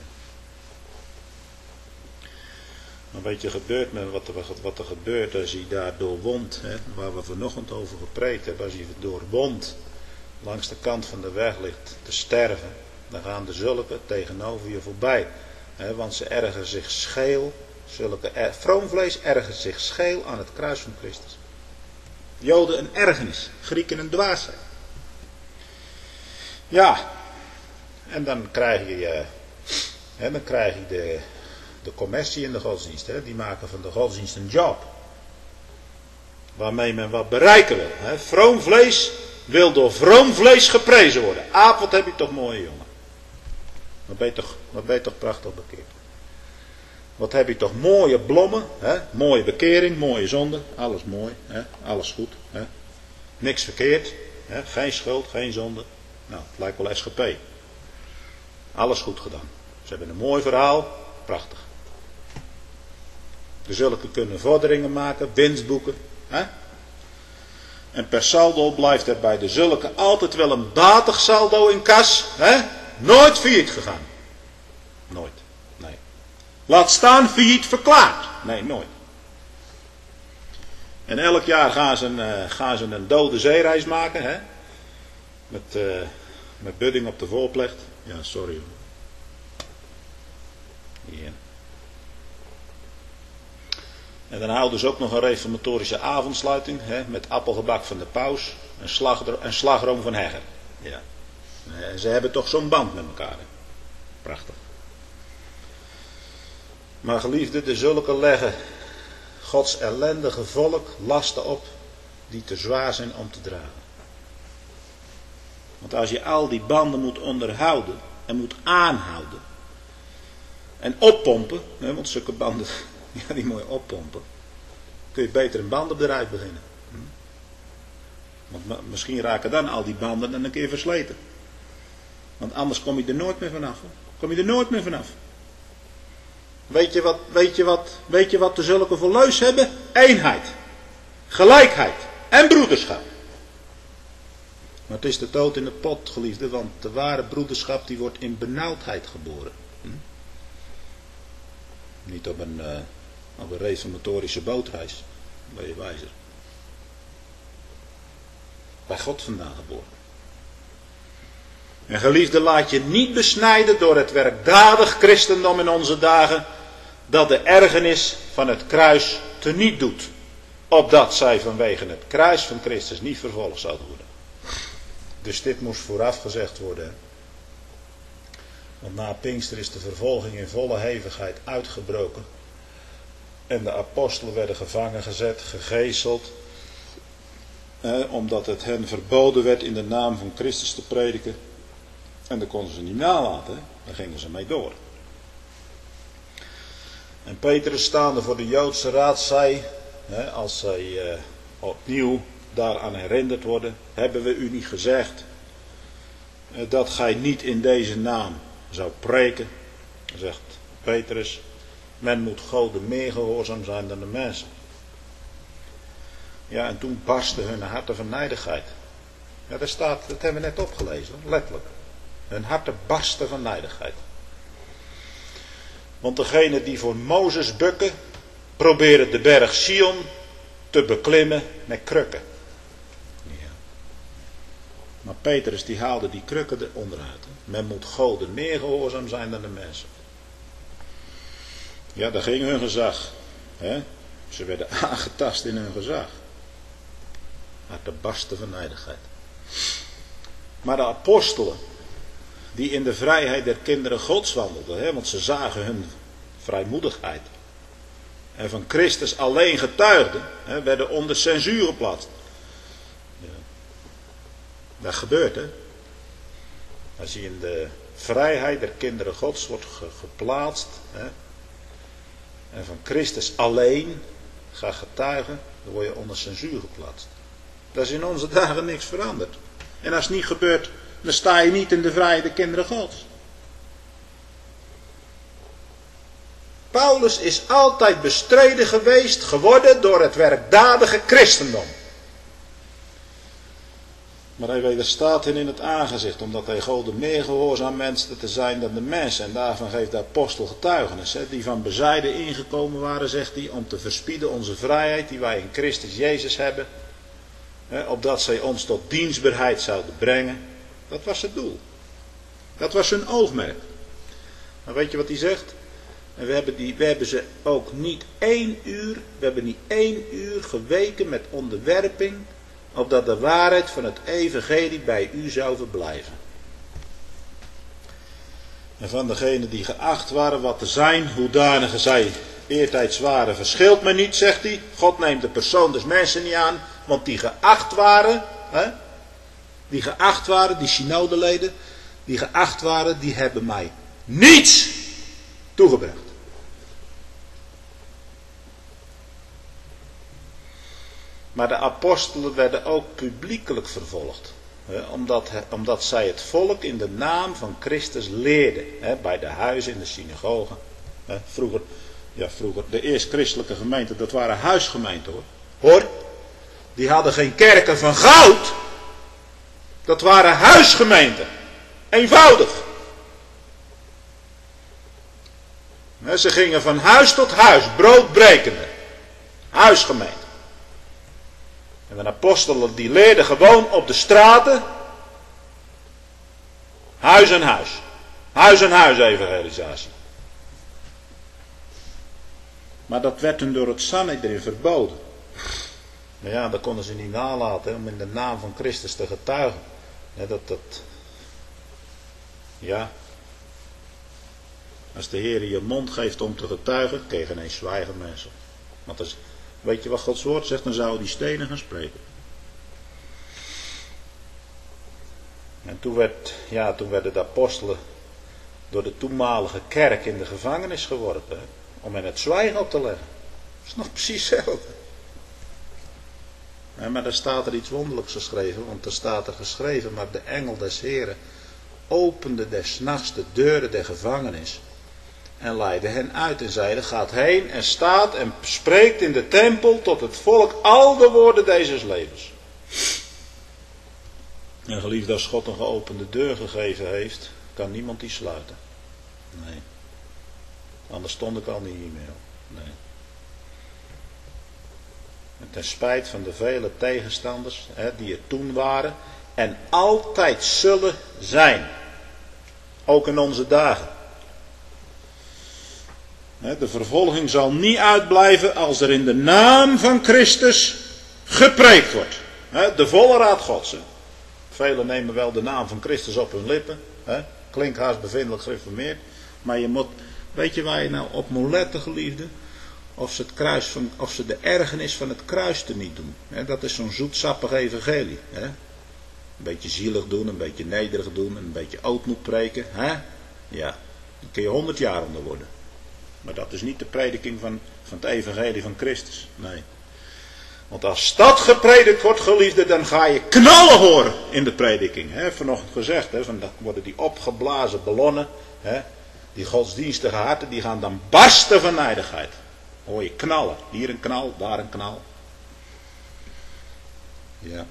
Maar weet je, gebeurt met wat er gebeurt als je daar doorwond, waar we vanochtend over gepreekt hebben, als je doorwond langs de kant van de weg ligt te sterven, dan gaan de zulken tegenover je voorbij. Want ze ergeren zich scheel, vroom vlees ergert zich scheel aan het kruis van Christus. Joden een ergernis, Grieken een dwaasheid. Ja, en dan krijg je, de commissie in de godsdienst. Die maken van de godsdienst een job. Waarmee men wat bereiken wil. Vroom vlees wil door vroom vlees geprezen worden. Aap, wat heb je toch mooie jongen. Wat ben je toch prachtig bekeerd. Wat heb je toch mooie blommen. Mooie bekering, mooie zonde. Alles mooi, alles goed. Niks verkeerd. Geen schuld, geen zonde. Nou, het lijkt wel SGP. Alles goed gedaan. Ze hebben een mooi verhaal. Prachtig. De zulken kunnen vorderingen maken, winst boeken. En per saldo blijft er bij de zulken altijd wel een batig saldo in kas. Nooit failliet gegaan. Nooit. Nee. Laat staan failliet verklaard. Nee, nooit. En elk jaar gaan ze een dode zeereis maken. Met budding op de voorplecht. Ja, sorry hoor. Ja. En dan houden ze ook nog een reformatorische avondsluiting. Met appelgebak van de paus. En slagroom van Hegger. Ja. Ze hebben toch zo'n band met elkaar. Prachtig. Maar geliefde, de zulke leggen Gods ellendige volk lasten op die te zwaar zijn om te dragen. Want als je al die banden moet onderhouden en moet aanhouden en oppompen, want zulke banden, ja, die moet je oppompen, kun je beter een bandenbedrijf beginnen. Want misschien raken dan al die banden dan een keer versleten. Want anders kom je er nooit meer vanaf. Kom je er nooit meer vanaf. Weet je wat de zulke voor leus hebben? Eenheid, gelijkheid en broederschap. Maar het is de dood in de pot, geliefde, want de ware broederschap die wordt in benauwdheid geboren. Niet op een reformatorische bootreis, ben je wijzer. Bij God vandaan geboren. En geliefde, laat je niet besnijden door het werkdadig christendom in onze dagen, dat de ergernis van het kruis teniet doet, opdat zij vanwege het kruis van Christus niet vervolgd zouden worden. Dus dit moest vooraf gezegd worden. Want na Pinkster is de vervolging in volle hevigheid uitgebroken. En de apostelen werden gevangen gezet, gegezeld. Omdat het hen verboden werd in de naam van Christus te prediken. En dat konden ze niet nalaten. Daar gingen ze mee door. En Petrus staande voor de Joodse raad zei, als zij opnieuw daaraan herinnerd worden, hebben we u niet gezegd dat gij niet in deze naam zou preken? Zegt Petrus, men moet God meer gehoorzaam zijn dan de mensen. Ja, en toen barstte hun harten van nijdigheid. Ja, dat hebben we net opgelezen, letterlijk. Hun harten barsten van nijdigheid. Want degenen die voor Mozes bukken, proberen de berg Sion te beklimmen met krukken. Ja. Maar Petrus die haalde die krukken eronder uit. Men moet Goden meer gehoorzaam zijn dan de mensen. Ja, daar ging hun gezag. Hè? Ze werden aangetast in hun gezag. Harten barsten van nijdigheid. Maar de apostelen, die in de vrijheid der kinderen Gods wandelden, hè, want ze zagen hun vrijmoedigheid en van Christus alleen getuigden, hè, werden onder censuur geplaatst. Ja. Dat gebeurt, hè. Als je in de vrijheid der kinderen Gods wordt geplaatst, hè, en van Christus alleen gaat getuigen, dan word je onder censuur geplaatst. Dat is in onze dagen niks veranderd. En als het niet gebeurt, dan sta je niet in de vrijheid der kinderen Gods. Paulus is altijd bestreden geweest, geworden door het werkdadige christendom. Maar hij wederstaat hen in het aangezicht, omdat hij Goden meer gehoorzaam wenste te zijn dan de mensen. En daarvan geeft de apostel getuigenis. Hè, die van bezijden ingekomen waren, zegt hij, om te verspieden onze vrijheid die wij in Christus Jezus hebben. Hè, opdat zij ons tot dienstbaarheid zouden brengen. Dat was het doel. Dat was hun oogmerk. Maar weet je wat hij zegt? En we hebben ze ook niet 1 uur, we hebben niet 1 uur geweken met onderwerping, opdat de waarheid van het evangelie bij u zou verblijven. En van degenen die geacht waren wat te zijn, hoedanige zij eertijds waren, verschilt men niet, zegt hij. God neemt de persoon des mensen niet aan, want die geacht waren, hè, die synodeleden, die geacht waren, die hebben mij niets toegebracht. Maar de apostelen werden ook publiekelijk vervolgd. Omdat zij het volk in de naam van Christus leerden. Bij de huizen, in de synagogen. Vroeger, de eerst christelijke gemeenten, dat waren huisgemeenten hoor. Die hadden geen kerken van goud. Dat waren huisgemeenten. Eenvoudig. Ze gingen van huis tot huis, broodbrekende. Huisgemeenten. En de apostelen die leerden gewoon op de straten. Huis aan huis. Huis aan huis evangelisatie. Maar dat werd hun door het Sanhedrin verboden. Maar ja, dat konden ze niet nalaten om in de naam van Christus te getuigen. Ja. Als de Heer je mond geeft om te getuigen, kun je geen eens zwijgen mensen. Want als, weet je wat Gods woord zegt, dan zouden die stenen gaan spreken. En toen werden de apostelen door de toenmalige kerk in de gevangenis geworpen. Hè, om hen het zwijgen op te leggen. Dat is nog precies hetzelfde. Maar daar staat er iets wonderlijks geschreven. Want er staat er geschreven, maar de engel des Heren opende des nachts de deuren der gevangenis. En leidde hen uit en zeide, gaat heen en staat en spreekt in de tempel tot het volk al de woorden deze levens. En geliefd, als God een geopende deur gegeven heeft, kan niemand die sluiten. Nee. Anders stond ik al niet hier meer op. Nee. En ten spijt van de vele tegenstanders die er toen waren en altijd zullen zijn. Ook in onze dagen. De vervolging zal niet uitblijven als er in de naam van Christus gepreekt wordt. De volle raad Gods. Velen nemen wel de naam van Christus op hun lippen. Klinkt haast bevindelijk gereformeerd. Maar je moet, weet je waar je nou op moet letten, geliefde? Of ze de ergernis van het kruis te niet doen. Dat is zo'n zoetsappig evangelie. Een beetje zielig doen, een beetje nederig doen, een beetje ootmoed preken. Ja, daar kun je 100 jaar onder worden. Maar dat is niet de prediking van het evangelie van Christus. Nee. Want als dat gepredikt wordt, geliefde, dan ga je knallen horen in de prediking. Vanochtend gezegd, dan worden die opgeblazen ballonnen, die godsdienstige harten, die gaan dan barsten van nijdigheid. Hoor je knallen. Hier een knal, daar een knal. Ja.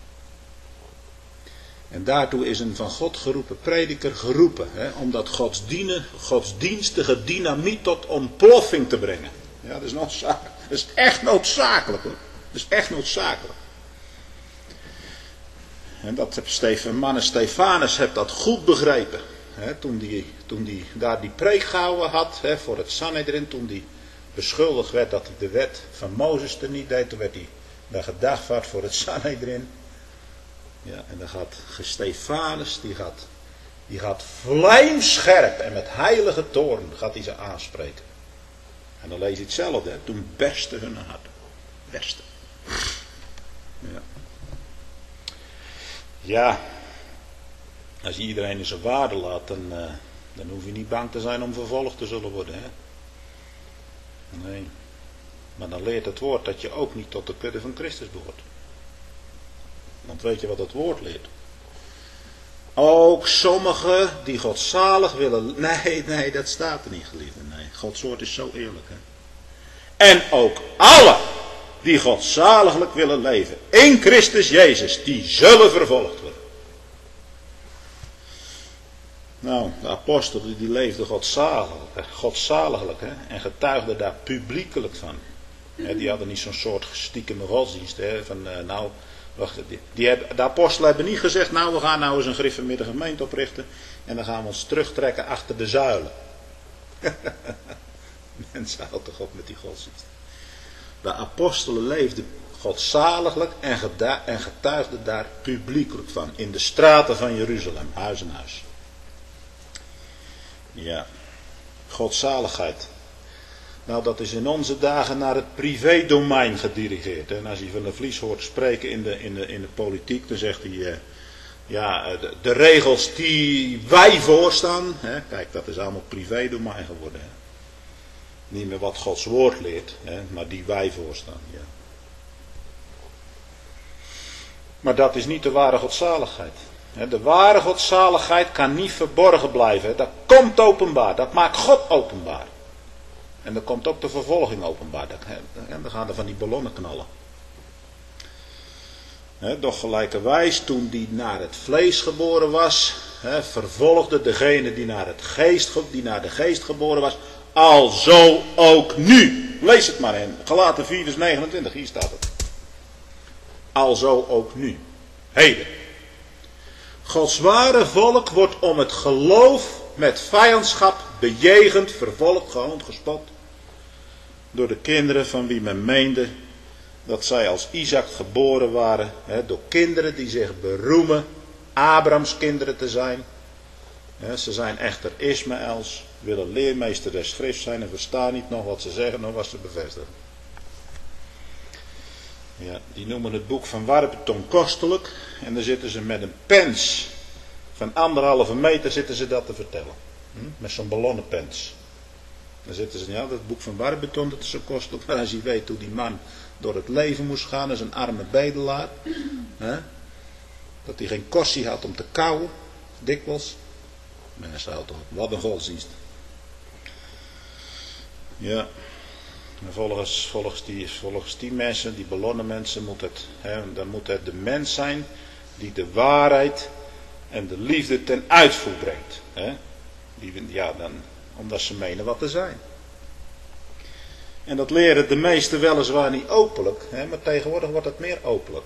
En daartoe is een van God geroepen prediker geroepen. Om dat godsdienstige dynamiet tot ontploffing te brengen. Ja, dat is noodzakelijk. Dat is echt noodzakelijk hoor. Dat is echt noodzakelijk. En dat Mannes Stefanus heeft dat goed begrepen. Toen die daar die preek gehouden had voor het Sanhedrin. Toen die beschuldigd werd dat hij de wet van Mozes er niet deed. Toen werd hij daar gedagvaard voor het Sanhedrin. Ja, en dan gaat Stefanus, die gaat vlijmscherp en met heilige toorn gaat hij ze aanspreken. En dan lees je hetzelfde. Toen berstte hun hart. Berstte. Ja. Ja, als je iedereen in zijn waarde laat, dan hoef je niet bang te zijn om vervolgd te zullen worden. Hè? Nee, maar dan leert het woord dat je ook niet tot de kudde van Christus behoort. Want weet je wat het woord leert? Ook sommigen die godzalig willen... Nee, dat staat er niet, geliefde. Nee, Gods woord is zo eerlijk. Hè? En ook alle die godzaliglijk willen leven in Christus Jezus, die zullen vervolgd worden. Nou, de apostel die leefde godzaliglijk en getuigde daar publiekelijk van. Die hadden niet zo'n soort stiekeme godsdienst. De apostelen hebben niet gezegd, nou we gaan nou eens een gereformeerde gemeente oprichten en dan gaan we ons terugtrekken achter de zuilen. Mensen houdt toch op met die godsdienst. De apostelen leefden godzaliglijk en getuigden daar publiekelijk van. In de straten van Jeruzalem, huis en huis. Ja, godzaligheid. Nou, dat is in onze dagen naar het privédomein gedirigeerd. En als je Van der Vlies hoort spreken in de politiek, dan zegt hij... de regels die wij voorstaan... kijk, dat is allemaal privédomein geworden. Hè. Niet meer wat Gods woord leert, maar die wij voorstaan. Ja. Maar dat is niet de ware godzaligheid. De ware godzaligheid kan niet verborgen blijven. Dat komt openbaar. Dat maakt God openbaar. En dan komt ook de vervolging openbaar. Dan gaan er van die ballonnen knallen. Doch gelijkerwijs, toen die naar het vlees geboren was, vervolgde degene die naar de geest geboren was, alzo ook nu. Lees het maar in Galaten 4 vers 29, hier staat het. Alzo ook nu. Heden. Gods ware volk wordt om het geloof met vijandschap bejegend, vervolgd, gehoond, gespot. Door de kinderen van wie men meende dat zij als Isaac geboren waren. Door kinderen die zich beroemen Abrahams kinderen te zijn. Ze zijn echter Ismaëls, willen leermeester des schrifts zijn en verstaan niet nog wat ze zeggen, nog wat ze bevestigen. Ja, die noemen het boek van Warburton kostelijk. En dan zitten ze met een pens van 1,5 meter zitten ze dat te vertellen. Met zo'n ballonnenpens. Dan zitten ze, ja, dat boek van Warburton, dat is zo kostelijk. Maar als je weet hoe die man door het leven moest gaan als een arme bedelaar. Dat hij geen kossie had om te kauwen. Dikwijls. Mensen houden toch op. Wat een godsdienst. Ja. En volgens die mensen, die ballonnenmensen, dan moet het de mens zijn die de waarheid en de liefde ten uitvoer brengt. Omdat ze menen wat te zijn. En dat leren de meesten weliswaar niet openlijk, maar tegenwoordig wordt het meer openlijk.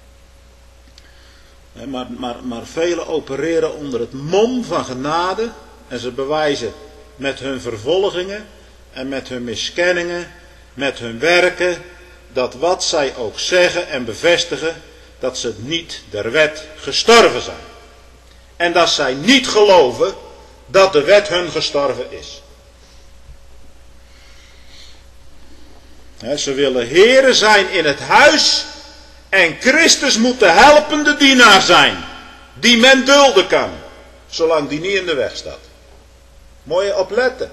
Maar velen opereren onder het mom van genade en ze bewijzen met hun vervolgingen en met hun miskenningen, met hun werken, dat wat zij ook zeggen en bevestigen, dat ze niet der wet gestorven zijn. En dat zij niet geloven dat de wet hun gestorven is. Ze willen heren zijn in het huis en Christus moet de helpende dienaar zijn, die men dulden kan, zolang die niet in de weg staat. Moet je opletten.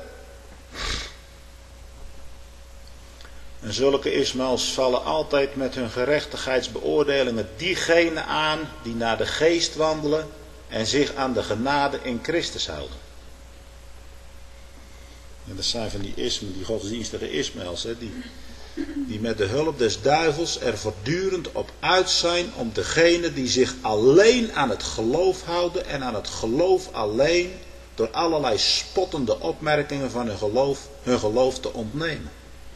En zulke Ismaëls vallen altijd met hun gerechtigheidsbeoordelingen diegenen aan die naar de geest wandelen en zich aan de genade in Christus houden. En dat zijn van die godsdienstige Ismaëls, die met de hulp des duivels er voortdurend op uit zijn om degenen die zich alleen aan het geloof houden en aan het geloof alleen door allerlei spottende opmerkingen van hun geloof te ontnemen.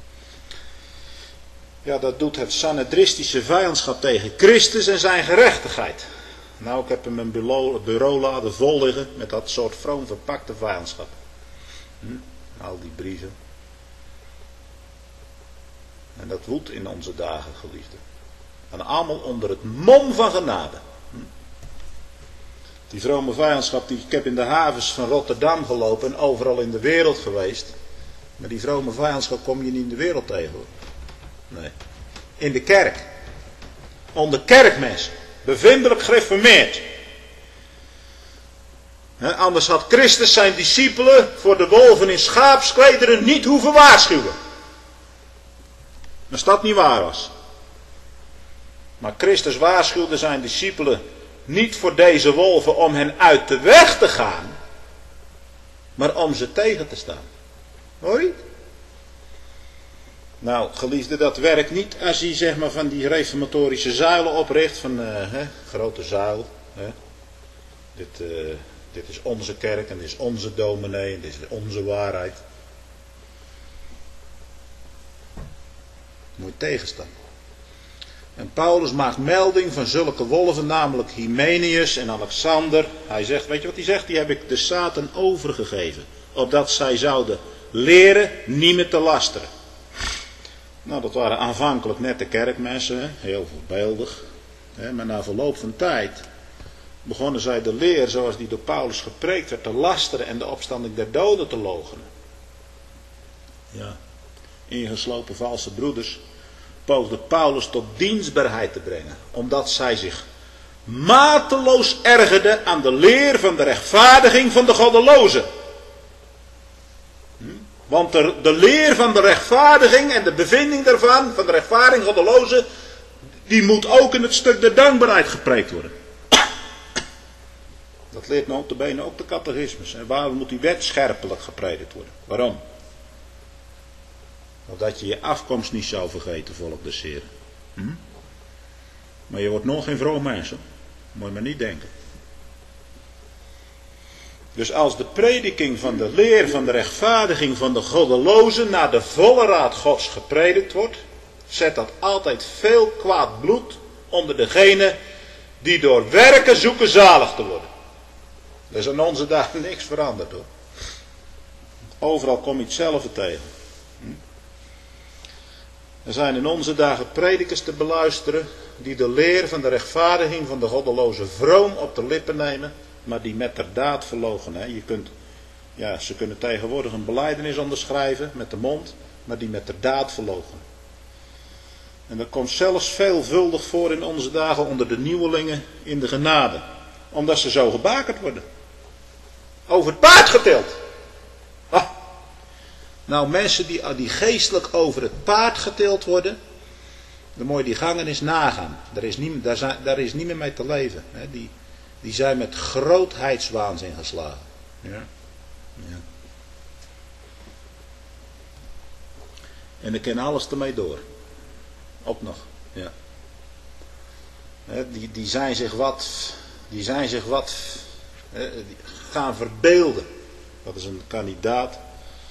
Ja, dat doet het sanhedristische vijandschap tegen Christus en zijn gerechtigheid. Nou, ik heb hem mijn bureau laten vol liggen met dat soort vroom verpakte vijandschap. Al die brieven. En dat woedt in onze dagen, geliefden. En allemaal onder het mom van genade. Die vrome vijandschap, ik heb in de havens van Rotterdam gelopen en overal in de wereld geweest. Maar die vrome vijandschap kom je niet in de wereld tegen, hoor. Nee. In de kerk. Onder kerkmensen. Bevindelijk gereformeerd. Anders had Christus zijn discipelen voor de wolven in schaapsklederen niet hoeven waarschuwen. Als dat niet waar was. Maar Christus waarschuwde zijn discipelen niet voor deze wolven om hen uit de weg te gaan, maar om ze tegen te staan. Hoor je? Nou, geliefde, dat werkt niet als je zeg maar van die reformatorische zuilen opricht, van grote zuil. Dit is onze kerk en dit is onze dominee en dit is onze waarheid. Moet je tegenstaan. En Paulus maakt melding van zulke wolven, namelijk Hymenaeus en Alexander. Hij zegt, weet je wat hij zegt? Die heb ik de Satan overgegeven. Opdat zij zouden leren niet meer te lasteren. Nou, dat waren aanvankelijk nette kerkmensen, heel voorbeeldig. Maar na verloop van tijd begonnen zij de leer zoals die door Paulus gepreekt werd te lasteren en de opstanding der doden te loochenen. Ja, ingeslopen valse broeders poogde Paulus tot dienstbaarheid te brengen, omdat zij zich mateloos ergerden aan de leer van de rechtvaardiging van de goddelozen. Want de leer van de rechtvaardiging en de bevinding daarvan, van de rechtvaardiging van de goddelozen, die moet ook in het stuk der dankbaarheid gepreekt worden. Dat leert nou op de benen ook de catechismus. En waarom moet die wet scherpelijk gepredikt worden? Waarom? Opdat je je afkomst niet zou vergeten, volk des Heren. Maar je wordt nog geen vroom mens, hoor. Moet je maar niet denken. Dus als de prediking van de leer van de rechtvaardiging van de goddelozen naar de volle raad Gods gepredikt wordt, zet dat altijd veel kwaad bloed onder degene die door werken zoeken zalig te worden. Er is aan onze dagen niks veranderd, hoor. Overal kom je hetzelfde tegen. Er zijn in onze dagen predikers te beluisteren die de leer van de rechtvaardiging van de goddelozen vroom op de lippen nemen, maar die met de daad verloochenen. Ze kunnen tegenwoordig een belijdenis onderschrijven met de mond, maar die met de daad verloochenen. En dat komt zelfs veelvuldig voor in onze dagen onder de nieuwelingen in de genade, omdat ze zo gebakerd worden. Over het paard getild. Nou, mensen die geestelijk over het paard getild worden, dan moet je die gangen eens nagaan. Daar is niet meer mee te leven. Hè. Die zijn met grootheidswaanzin geslagen. Ja. En ik ken alles ermee door. Ook nog. Ja. Die zijn zich wat gaan verbeelden. Dat is een kandidaat.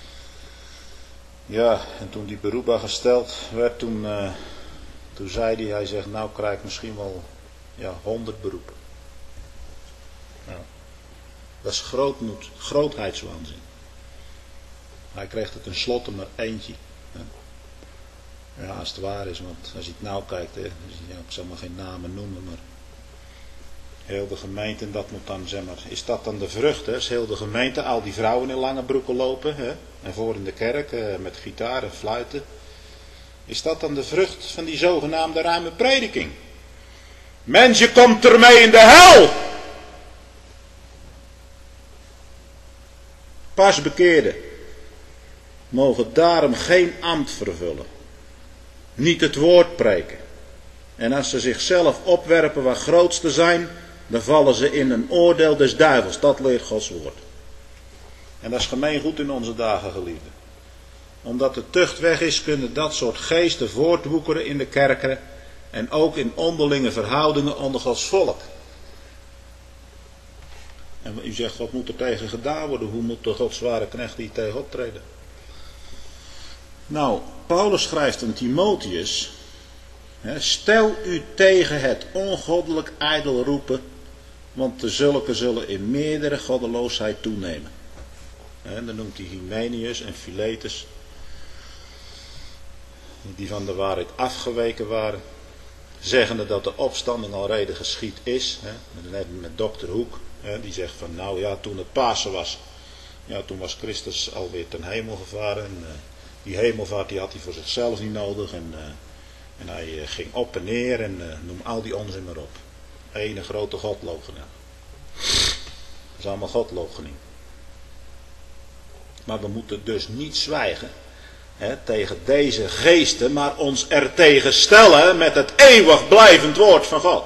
Ja, en toen die beroep gesteld werd, toen zei hij zegt, nou krijg ik misschien wel 100 beroepen. Ja. Dat is grootmoed, grootheidswaanzin. Hij kreeg er tenslotte maar eentje. Ja, als het waar is, want als je het nou kijkt, ik zal maar geen namen noemen, maar heel de gemeente, en dat moet dan, zeg maar, is dat dan de vrucht, hè? Is heel de gemeente, al die vrouwen in lange broeken lopen, hè? En voor in de kerk, met gitaar en fluiten. Is dat dan de vrucht van die zogenaamde ruime prediking? Mens, je komt ermee in de hel! Pasbekeerden mogen daarom geen ambt vervullen. Niet het woord preken. En als ze zichzelf opwerpen waar groots te zijn, dan vallen ze in een oordeel des duivels. Dat leert Gods woord. En dat is gemeengoed in onze dagen, geliefden. Omdat de tucht weg is, kunnen dat soort geesten voortwoekeren in de kerken en ook in onderlinge verhoudingen onder Gods volk. En u zegt, wat moet er tegen gedaan worden? Hoe moet de godzware knecht hier tegen optreden? Nou, Paulus schrijft aan Timotheus, stel u tegen het ongoddelijk ijdel roepen, want de zulke zullen in meerdere goddeloosheid toenemen. Dan noemt hij Hymenaeus en Philetus, die van de waarheid afgeweken waren, zeggende dat de opstanding alreeds geschied is. Net met dokter Hoek, die zegt van nou ja, toen het Pasen was, ja, toen was Christus alweer ten hemel gevaren. En die hemelvaart die had hij voor zichzelf niet nodig. En hij ging op en neer en noem al die onzin maar op. Ene grote godloochening. Dat is allemaal godloochening. Maar we moeten dus niet zwijgen tegen deze geesten, maar ons er tegen stellen met het eeuwig blijvend woord van God.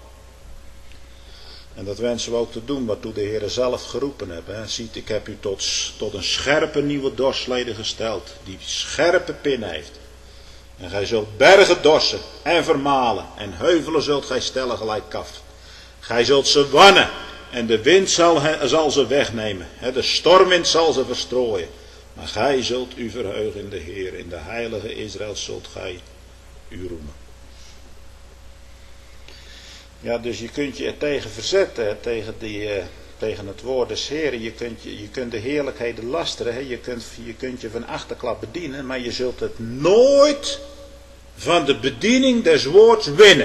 En dat wensen we ook te doen, waartoe de Heer zelf geroepen heeft. Ziet, ik heb u tot een scherpe nieuwe dorsleden gesteld, die scherpe pin heeft. En gij zult bergen dorsen en vermalen, en heuvelen zult gij stellen gelijk kaf. Gij zult ze wannen, en de wind zal ze wegnemen, de stormwind zal ze verstrooien. Maar gij zult u verheugen in de Heer, in de heilige Israël zult gij u roemen. Ja, dus je kunt je er tegen verzetten, tegen het woord des Heeren. Je kunt de heerlijkheden lasteren, je kunt je van achterklap bedienen, maar je zult het nooit van de bediening des woords winnen.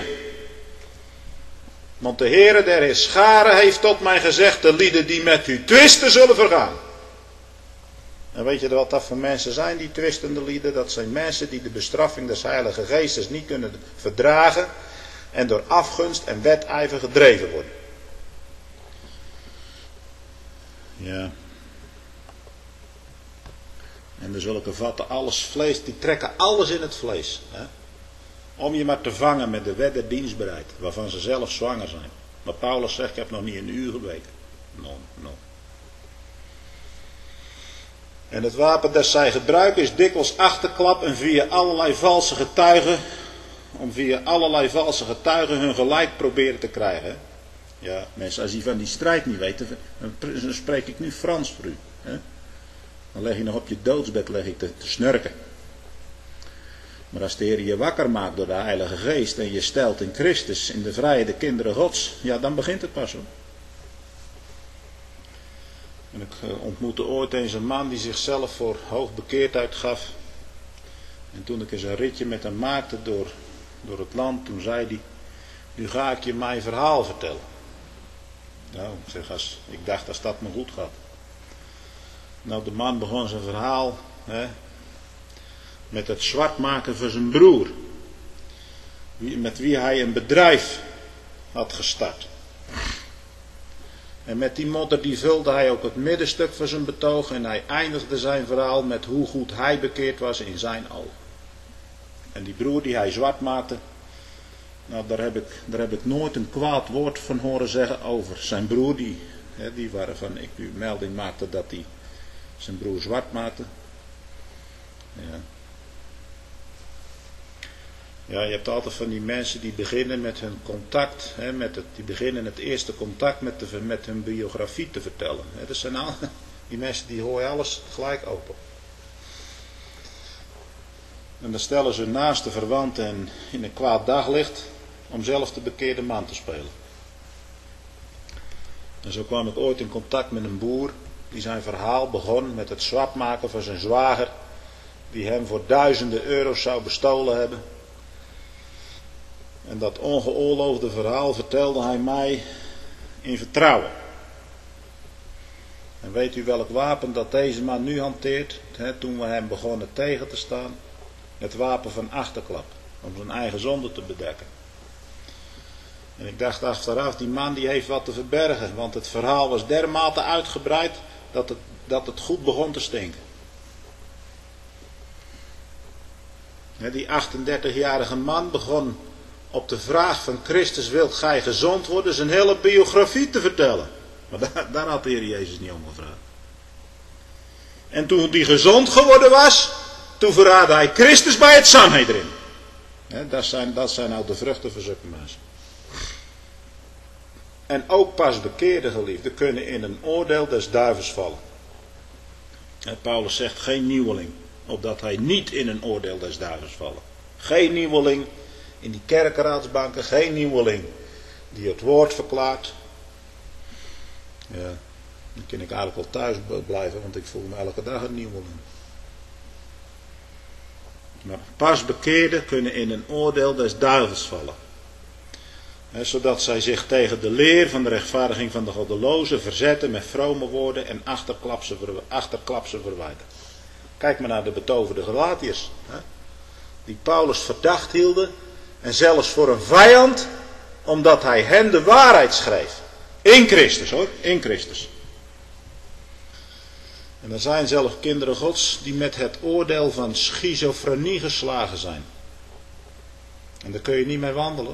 Want de Heere der Heerscharen heeft tot mij gezegd, de lieden die met u twisten zullen vergaan. En weet je wat dat voor mensen zijn, die twistende lieden? Dat zijn mensen die de bestraffing des Heilige Geestes niet kunnen verdragen en door afgunst en wedijver gedreven worden. Ja. En de zulke vatten alles vlees, die trekken alles in het vlees. Om je maar te vangen met de wet der dienstbaarheid, waarvan ze zelf zwanger zijn. Maar Paulus zegt, ik heb nog niet een uur geweken. No. En het wapen dat zij gebruiken is dikwijls achterklap en via allerlei valse getuigen hun gelijk proberen te krijgen. Ja, mensen, als die van die strijd niet weten, dan spreek ik nu Frans voor u. Dan leg je nog op je doodsbed te snurken. Maar als de Heer je wakker maakt door de Heilige Geest en je stelt in Christus, in de vrije de kinderen Gods, ja, dan begint het pas hoor. En ik ontmoette ooit eens een man die zichzelf voor hoogbekeerdheid gaf. En toen ik eens een ritje met hem maakte door het land, toen zei hij, nu ga ik je mijn verhaal vertellen. Nou, ik dacht als dat me goed gaat. Nou, de man begon zijn verhaal met het zwart maken van zijn broer. Met wie hij een bedrijf had gestart. En met die modder die vulde hij ook het middenstuk van zijn betoog. En hij eindigde zijn verhaal met hoe goed hij bekeerd was in zijn ogen. En die broer die hij zwart maakte. Nou, daar heb ik nooit een kwaad woord van horen zeggen over zijn broer. Die waarvan ik u melding maakte dat hij zijn broer zwart maakte. Ja. Ja, je hebt altijd van die mensen die beginnen met hun contact, die beginnen het eerste contact met hun biografie te vertellen. Dat zijn die mensen die gooien alles gelijk open. En dan stellen ze hun naaste verwanten in een kwaad daglicht om zelf de bekeerde man te spelen. En zo kwam ik ooit in contact met een boer die zijn verhaal begon met het zwart maken van zijn zwager, die hem voor duizenden euro's zou bestolen hebben. En dat ongeoorloofde verhaal vertelde hij mij in vertrouwen. En weet u welk wapen dat deze man nu hanteert? Toen we hem begonnen tegen te staan. Het wapen van achterklap. Om zijn eigen zonde te bedekken. En ik dacht achteraf, die man die heeft wat te verbergen. Want het verhaal was dermate uitgebreid dat het goed begon te stinken. Die 38-jarige man begon op de vraag van Christus, wilt gij gezond worden, zijn hele biografie te vertellen. Maar daar had de Heer Jezus niet om gevraagd. En toen die gezond geworden was, toen verraadde hij Christus bij het Sanhedrin. Dat zijn nou de vruchten van zulke mensen. En ook pas bekeerde geliefden kunnen in een oordeel des duivels vallen. Paulus zegt geen nieuweling, opdat hij niet in een oordeel des duivels vallen. Geen nieuweling in die kerkenraadsbanken, geen nieuweling die het woord verklaart. Ja, dan kan ik eigenlijk wel thuis blijven, want ik voel me elke dag een nieuweling. Maar pas bekeerden kunnen in een oordeel des duivels vallen. Zodat zij zich tegen de leer van de rechtvaardiging van de goddelozen verzetten met vrome woorden en achterklapse verwijten. Kijk maar naar de betoverde Galatiërs. Die Paulus verdacht hielden en zelfs voor een vijand, omdat hij hen de waarheid schreef. In Christus hoor, in Christus. En er zijn zelfs kinderen Gods die met het oordeel van schizofrenie geslagen zijn. En daar kun je niet mee wandelen.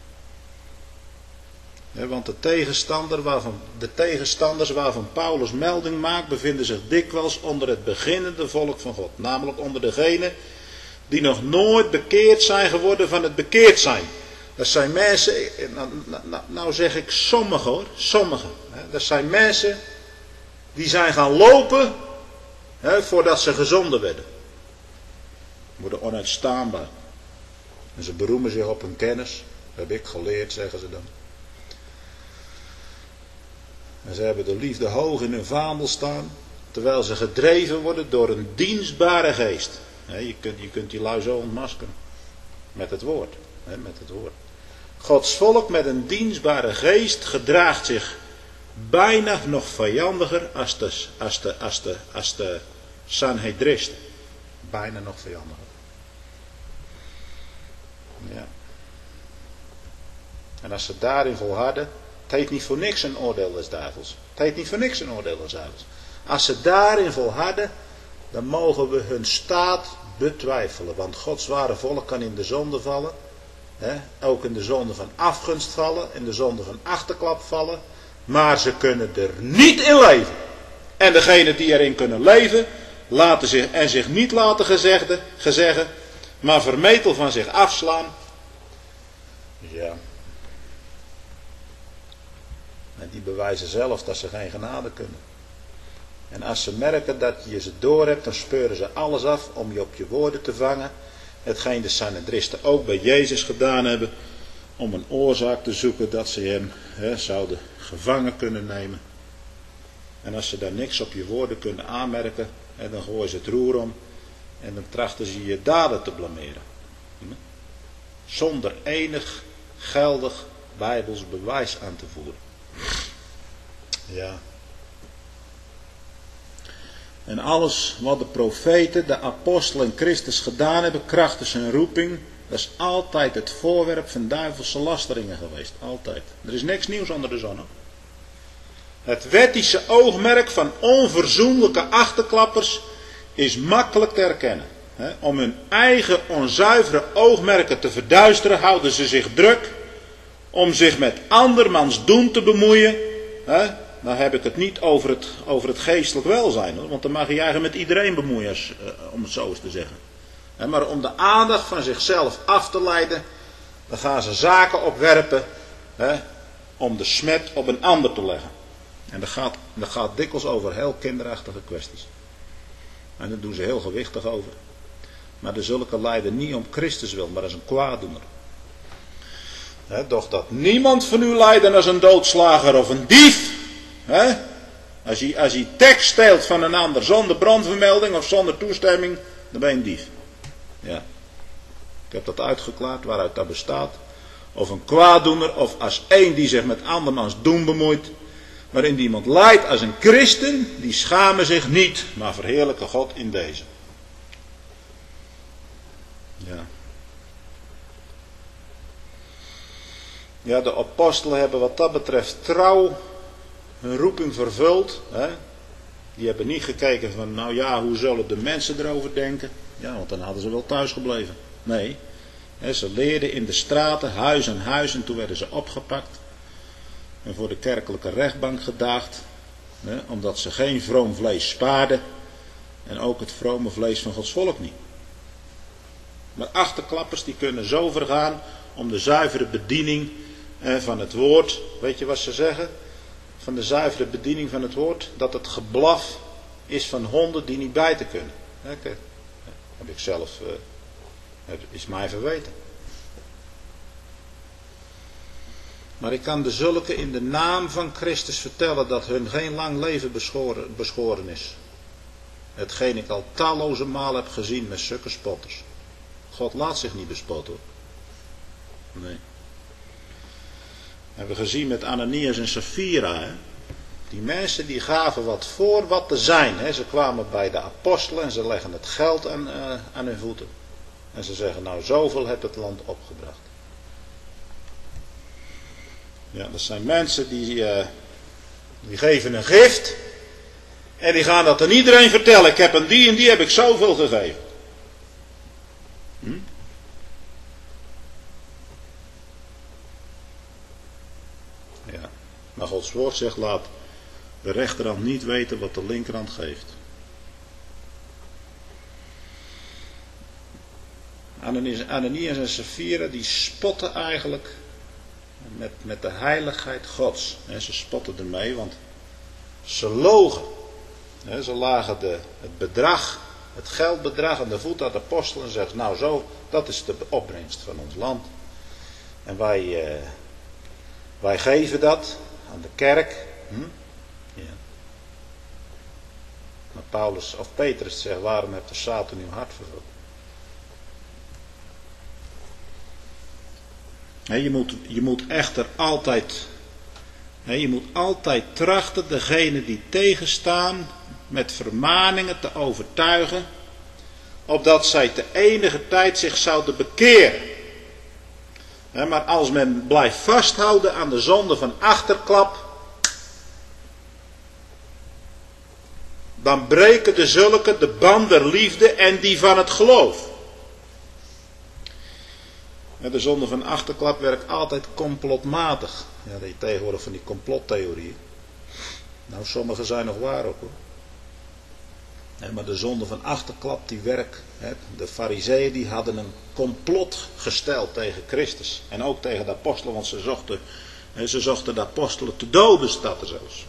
Want de tegenstanders waarvan Paulus melding maakt, bevinden zich dikwijls onder het beginnende volk van God. Namelijk onder degenen die nog nooit bekeerd zijn geworden van het bekeerd zijn. Dat zijn mensen, nou zeg ik sommigen hoor, sommigen. Dat zijn mensen die zijn gaan lopen voordat ze gezonden werden. Worden onuitstaanbaar. En ze beroemen zich op hun kennis. Dat heb ik geleerd, zeggen ze dan. En ze hebben de liefde hoog in hun vaandel staan, terwijl ze gedreven worden door een dienstbare geest. Je kunt die lui zo ontmaskeren. Met het woord. Met het woord. Gods volk met een dienstbare geest gedraagt zich bijna nog vijandiger als de Sanhedristen. Bijna nog vijandiger. Ja. En als ze daarin volharden, het heet niet voor niks een oordeel des duivels. Het heet niet voor niks een oordeel des duivels. Als ze daarin volharden, dan mogen we hun staat betwijfelen. Want Gods ware volk kan in de zonde vallen. Ook in de zonde van afgunst vallen. In de zonde van achterklap vallen. Maar ze kunnen er niet in leven. En degenen die erin kunnen leven, laten zich niet laten gezeggen, maar vermetel van zich afslaan. Ja. En die bewijzen zelf dat ze geen genade kunnen. En als ze merken dat je ze door hebt, dan speuren ze alles af om je op je woorden te vangen. Hetgeen de Sanhedristen ook bij Jezus gedaan hebben, om een oorzaak te zoeken dat ze hem zouden gevangen kunnen nemen. En als ze daar niks op je woorden kunnen aanmerken, dan gooien ze het roer om en dan trachten ze je daden te blameren. Zonder enig geldig Bijbels bewijs aan te voeren. Ja. En alles wat de profeten, de apostelen en Christus gedaan hebben, krachtens hun roeping, dat is altijd het voorwerp van duivelse lasteringen geweest. Altijd. Er is niks nieuws onder de zon. Hoor. Het wettische oogmerk van onverzoenlijke achterklappers is makkelijk te herkennen. Om hun eigen onzuivere oogmerken te verduisteren, houden ze zich druk om zich met andermans doen te bemoeien. Dan heb ik het niet over het geestelijk welzijn. Hoor, want dan mag je eigenlijk met iedereen bemoeien, om het zo eens te zeggen. Maar om de aandacht van zichzelf af te leiden, dan gaan ze zaken opwerpen om de smet op een ander te leggen. En dat gaat dikwijls over heel kinderachtige kwesties. En daar doen ze heel gewichtig over. Maar de zulke lijden niet om Christus wil, maar als een kwaaddoener. Doch dat niemand van u lijden als een doodslager of een dief. Als hij tekst steelt van een ander zonder brandvermelding of zonder toestemming, dan ben je een dief. Ja. Ik heb dat uitgeklaard waaruit dat bestaat. Of een kwaaddoener of als één die zich met andermans doen bemoeit. Maar indien iemand lijdt als een christen, die schamen zich niet, maar verheerlijken God in deze. Ja. Ja, de apostelen hebben wat dat betreft trouw hun roeping vervuld. Die hebben niet gekeken van, nou ja, hoe zullen de mensen erover denken? Ja, want dan hadden ze wel thuis gebleven. Nee, ze leerden in de straten, huis aan huis, en toen werden ze opgepakt. En voor de kerkelijke rechtbank gedaagd. Omdat ze geen vroom vlees spaarden. En ook het vrome vlees van Gods volk niet. Maar achterklappers die kunnen zo vergaan om de zuivere bediening van het woord. Weet je wat ze zeggen? Van de zuivere bediening van het woord. Dat het geblaf is van honden die niet bijten kunnen. Heb ik zelf, is mij verweten. Maar ik kan de zulken in de naam van Christus vertellen dat hun geen lang leven beschoren is. Hetgeen ik al talloze malen heb gezien met zulke spotters. God laat zich niet bespotten. Nee. Hebben we gezien met Ananias en Sapphira. Hè? Die mensen die gaven wat voor wat te zijn. Hè? Ze kwamen bij de apostelen en ze leggen het geld aan hun voeten. En ze zeggen, nou zoveel heeft het land opgebracht. Ja, dat zijn mensen die geven een gift. En die gaan dat aan iedereen vertellen. Ik heb aan die en die heb ik zoveel gegeven. Ja, maar Gods woord zegt, laat de rechterhand niet weten wat de linkerhand geeft. Ananias en Sapphira die spotten eigenlijk met de heiligheid Gods. En ze spotten ermee, want ze logen. Ze lagen het bedrag, het geldbedrag aan de voet aan de apostelen en zeggen, nou zo, dat is de opbrengst van ons land. En wij geven dat aan de kerk. Ja. Maar Petrus zegt, waarom hebt de Satan uw hart vervuld? Je moet echter altijd, je moet altijd trachten degene die tegenstaan met vermaningen te overtuigen, opdat zij te enige tijd zich zouden bekeren. Maar als men blijft vasthouden aan de zonde van achterklap, dan breken de zulke de band der liefde en die van het geloof. De zonde van achterklap werkt altijd complotmatig. Ja, dat je tegenwoordig van die complottheorieën. Nou, sommige zijn nog waar ook hoor. Nee, maar de zonde van achterklap die werkt. De farizeeën die hadden een complot gesteld tegen Christus. En ook tegen de apostelen, want ze zochten de apostelen te doden, staat er zelfs.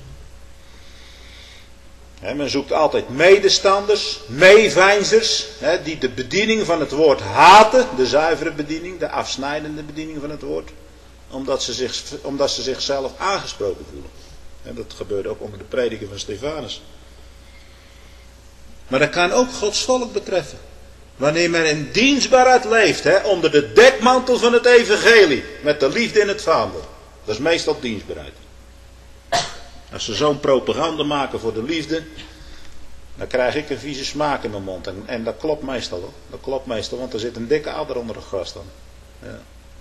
Men zoekt altijd medestanders, meeveinzers, die de bediening van het woord haten, de zuivere bediening, de afsnijdende bediening van het woord, omdat ze zichzelf aangesproken voelen. Dat gebeurde ook onder de prediking van Stefanus. Maar dat kan ook Gods volk betreffen. Wanneer men in dienstbaarheid leeft, onder de dekmantel van het evangelie, met de liefde in het vaandel. Dat is meestal dienstbaarheid. Als ze zo'n propaganda maken voor de liefde, dan krijg ik een vieze smaak in mijn mond. En dat klopt meestal hoor. Dat klopt meestal, want er zit een dikke adder onder het gras dan. Ja.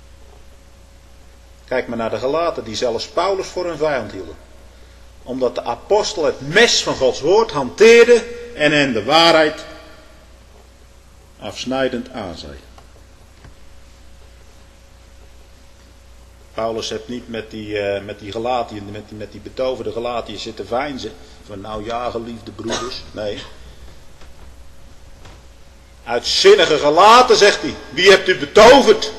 Kijk maar naar de Galaten, die zelfs Paulus voor hun vijand hielden. Omdat de apostel het mes van Gods woord hanteerde en hen de waarheid afsnijdend aanzei. Paulus heeft niet met die Galatiën, met die betoverde Galatiën zitten veinzen. Van nou ja, geliefde broeders. Nee. Uitzinnige Galaten, zegt hij. Wie hebt u betoverd?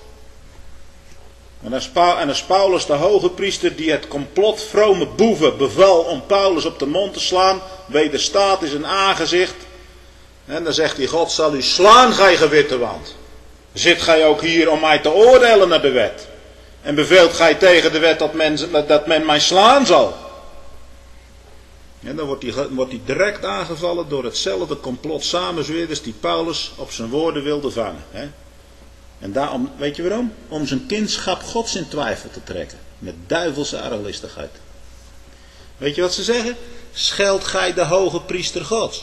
En als Paulus de hoge priester die het complot vrome boeven beval om Paulus op de mond te slaan, wederstaat in zijn aangezicht. En dan zegt hij, God zal u slaan, gij gewitte wand. Zit gij ook hier om mij te oordelen naar de wet? En beveelt gij tegen de wet dat men mij slaan zal? En dan wordt hij direct aangevallen door hetzelfde complot samenzweerders die Paulus op zijn woorden wilde vangen. En daarom, weet je waarom? Om zijn kindschap Gods in twijfel te trekken. Met duivelse arglistigheid. Weet je wat ze zeggen? Scheldt gij de hoge priester Gods?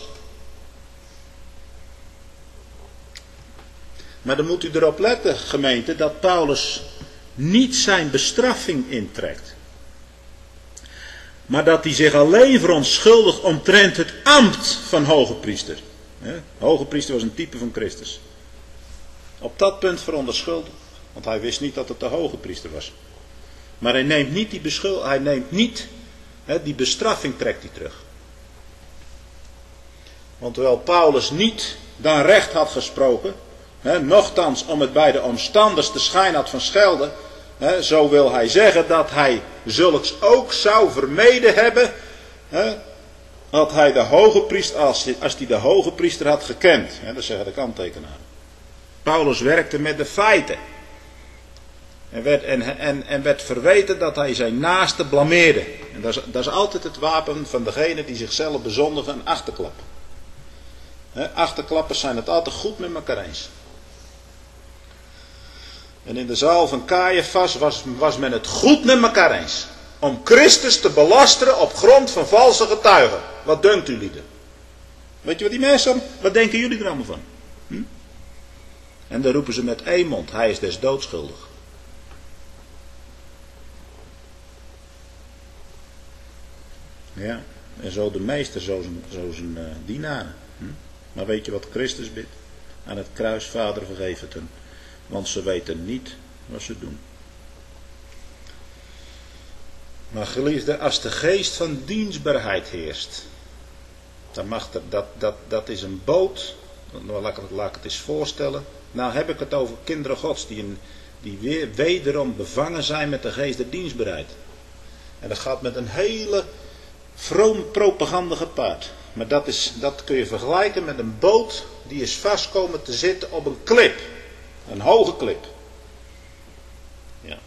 Maar dan moet u erop letten, gemeente, dat Paulus niet zijn bestraffing intrekt. Maar dat hij zich alleen verontschuldigt omtrent het ambt van hoge priester. Hoge priester was een type van Christus. Op dat punt verontschuldigd, want hij wist niet dat het de hoge priester was. Maar hij neemt niet die bestraffing trekt hij terug. Want terwijl Paulus niet dan recht had gesproken, Nochtans, om het bij de omstanders te schijn had van schelden, zo wil hij zeggen dat hij zulks ook zou vermeden hebben, had hij de hoge priester, als hij de hoge priester had gekend. Dat zeggen de kanttekenaren. Paulus werkte met de feiten. En werd verweten dat hij zijn naaste blameerde. En dat is altijd het wapen van degene die zichzelf bezondigen en achterklappen. Achterklappers zijn het altijd goed met elkaar eens. En in de zaal van Caiaphas was men het goed met elkaar eens. Om Christus te belasteren op grond van valse getuigen. Wat dunkt u lieden? Weet je wat die mensen, wat denken jullie er allemaal van? En dan roepen ze met één mond, hij is des doods schuldig. Ja, en zo de meester, zo zijn dienaren. Maar weet je wat Christus bidt? Aan het kruis, Vader vergeef het hen. Want ze weten niet wat ze doen. Maar geliefde, als de geest van dienstbaarheid heerst, dan mag dat is een boot. Laat ik het eens voorstellen. Nou heb ik het over kinderen Gods die weer wederom bevangen zijn met de geest der dienstbaarheid. En dat gaat met een hele vroom propaganda gepaard. Maar dat kun je vergelijken met een boot die is vast komen te zitten op een klip. Een hoge klip. Ja.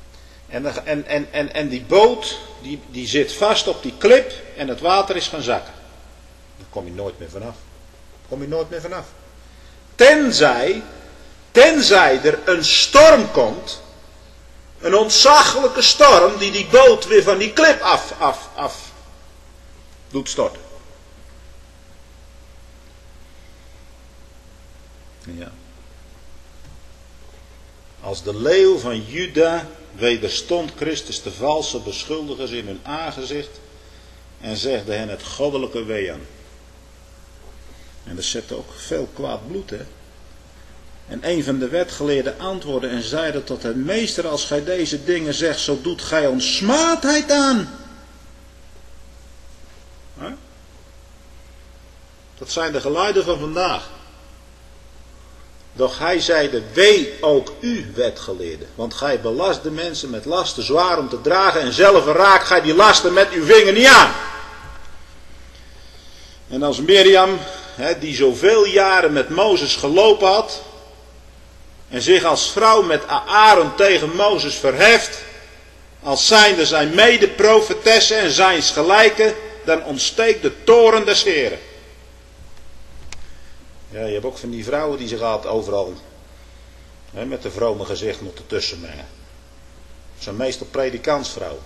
En die boot die zit vast op die klip en het water is gaan zakken. Daar kom je nooit meer vanaf. Tenzij er een storm komt. Een ontzaglijke storm die boot weer van die klip af doet storten. Ja. Als de leeuw van Juda wederstond Christus de valse beschuldigers in hun aangezicht en zegde hen het goddelijke wee aan. En dat zette ook veel kwaad bloed, hè. En een van de wetgeleerden antwoordde en zeide tot hem: Meester, als gij deze dingen zegt, zo doet gij ons smaadheid aan. Huh? Dat zijn de geluiden van vandaag. Doch hij zeide: wee ook u, wetgeleerden, want gij belast de mensen met lasten zwaar om te dragen en zelf raakt gij die lasten met uw vinger niet aan. En als Mirjam, die zoveel jaren met Mozes gelopen had en zich als vrouw met Aaron tegen Mozes verheft, als zijnde zijn mede-profetesse en zijns gelijke, dan ontsteekt de toorn des Heren. Ja, je hebt ook van die vrouwen die zich altijd overal met de vrome gezicht nog ertussen mengen. Dat zijn meestal predikantsvrouwen.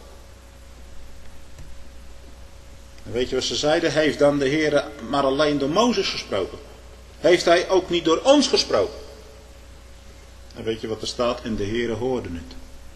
En weet je wat ze zeiden? Heeft dan de Heer maar alleen door Mozes gesproken? Heeft hij ook niet door ons gesproken? En weet je wat er staat? En de Heer hoorde het.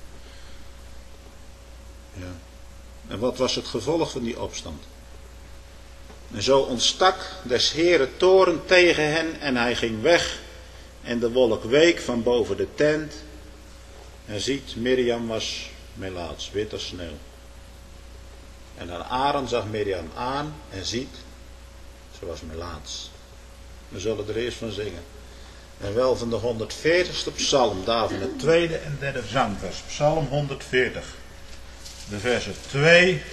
Ja. En wat was het gevolg van die opstand? En zo ontstak des Heeren toorn tegen hen en hij ging weg en de wolk week van boven de tent. En ziet, Mirjam was melaats, wit als sneeuw. En dan Aaron zag Mirjam aan en ziet, ze was melaats. We zullen er eerst van zingen. En wel van de 140ste psalm, daarvan het tweede en derde zangvers. Psalm 140, de versen 2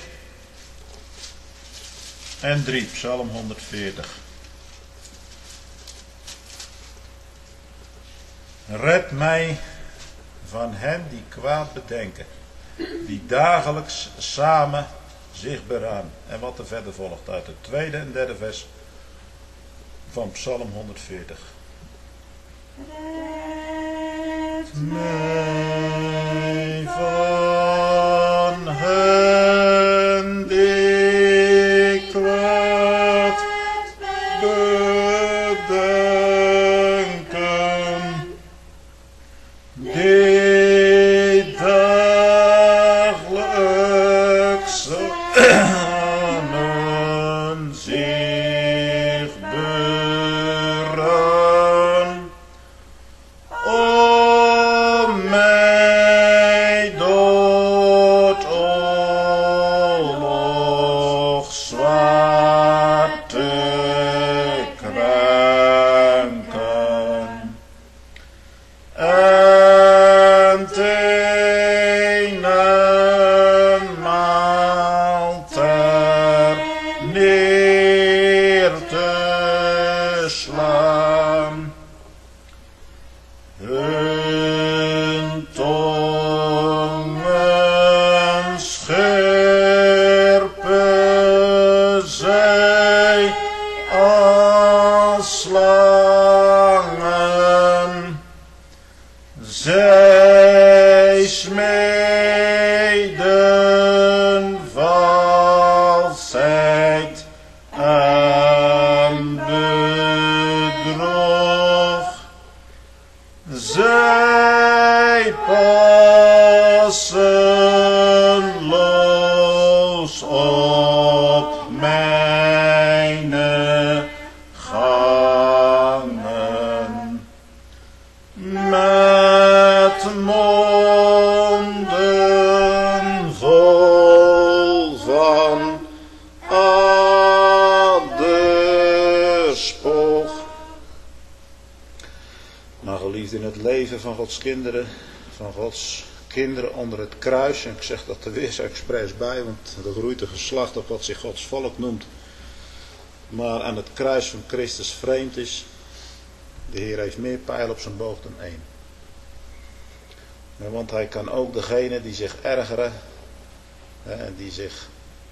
en 3, Psalm 140. Red mij van hen die kwaad bedenken, die dagelijks samen zich beraan. En wat er verder volgt uit het tweede en derde vers van Psalm 140. Red mij van hen die kwaad bedenken, die dagelijks samen zich beraan. O vruchteloos op mijn gangen. Met monden vol van adderspoeg. Maar geliefd, in het leven van Gods kinderen, onder het kruis, en ik zeg dat er weer zo expres bij, want er groeit een geslacht op wat zich Gods volk noemt, maar aan het kruis van Christus vreemd is. De Heer heeft meer pijl op zijn boog dan één. Ja, want hij kan ook degene die zich ergeren, en die zich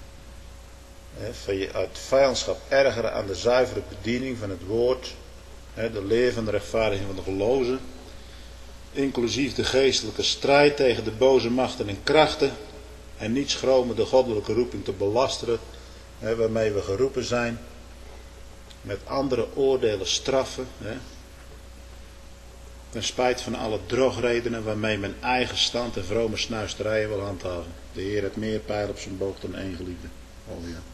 uit vijandschap ergeren aan de zuivere bediening van het woord, de leer van de rechtvaardiging van de gelozen, inclusief de geestelijke strijd tegen de boze machten en krachten, en niet schromen de goddelijke roeping te belasteren, waarmee we geroepen zijn, met andere oordelen straffen, ten spijt van alle drogredenen waarmee men eigen stand en vrome snuisterijen wil handhaven. De Heer heeft meer pijl op zijn boog dan één geliefde. Oh ja.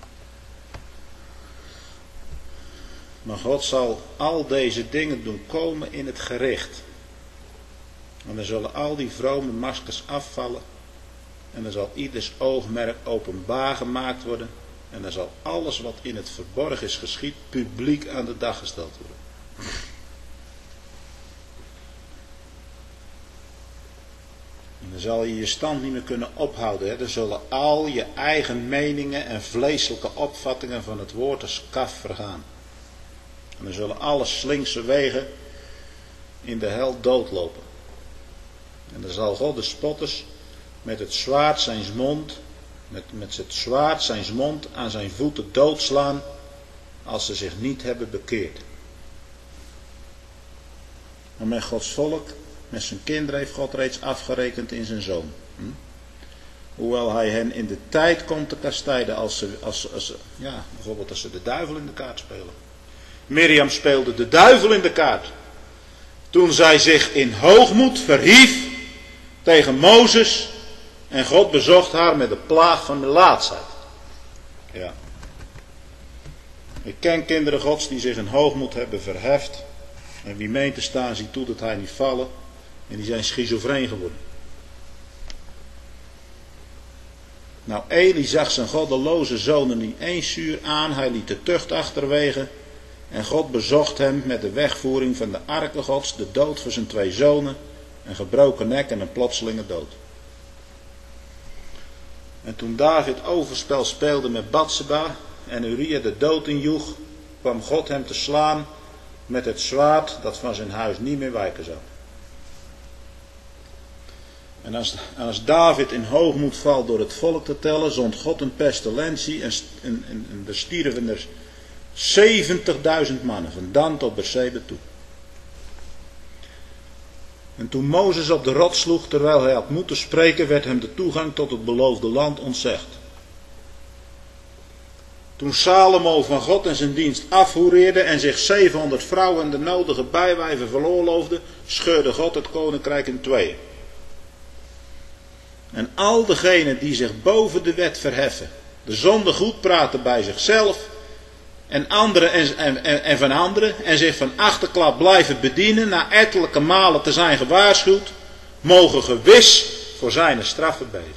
Maar God zal al deze dingen doen komen in het gericht. En dan zullen al die vrome maskers afvallen. En dan zal ieders oogmerk openbaar gemaakt worden. En dan zal alles wat in het verborgen is geschied publiek aan de dag gesteld worden. En dan zal je je stand niet meer kunnen ophouden. Dan zullen al je eigen meningen en vleeselijke opvattingen van het woord als kaf vergaan. En dan zullen alle slinkse wegen in de hel doodlopen. En dan zal God de spotters met het zwaard zijns mond, met het zwaard zijns mond aan zijn voeten doodslaan, als ze zich niet hebben bekeerd. Maar met Gods volk, met zijn kinderen heeft God reeds afgerekend in zijn zoon. Hoewel hij hen in de tijd komt te kastijden bijvoorbeeld als ze de duivel in de kaart spelen. Miriam speelde de duivel in de kaart. Toen zij zich in hoogmoed verhief tegen Mozes en God bezocht haar met de plaag van melaatsheid. Ja. Ik ken kinderen Gods die zich in hoogmoed hebben verheft. En wie meent te staan ziet toe dat hij niet vallen. En die zijn schizofreen geworden. Nou, Eli zag zijn goddeloze zonen niet eens uur aan. Hij liet de tucht achterwege. En God bezocht hem met de wegvoering van de arken Gods, de dood voor zijn 2 zonen, een gebroken nek en een plotselinge dood. En toen David overspel speelde met Batseba en Uria de dood injoeg, kwam God hem te slaan met het zwaard dat van zijn huis niet meer wijken zou. En als David in hoogmoed valt door het volk te tellen, zond God een pestilentie en er stierven er 70.000 mannen, van Dan tot Berseba toe. En toen Mozes op de rots sloeg, terwijl hij had moeten spreken, werd hem de toegang tot het beloofde land ontzegd. Toen Salomo van God en zijn dienst afhoereerde en zich 700 vrouwen en de nodige bijwijven veroorloofde, scheurde God het koninkrijk in tweeën. En al degenen die zich boven de wet verheffen, de zonde goed praten bij zichzelf en anderen en van anderen en zich van achterklap blijven bedienen na ettelijke malen te zijn gewaarschuwd, mogen gewis voor zijn straffen beven.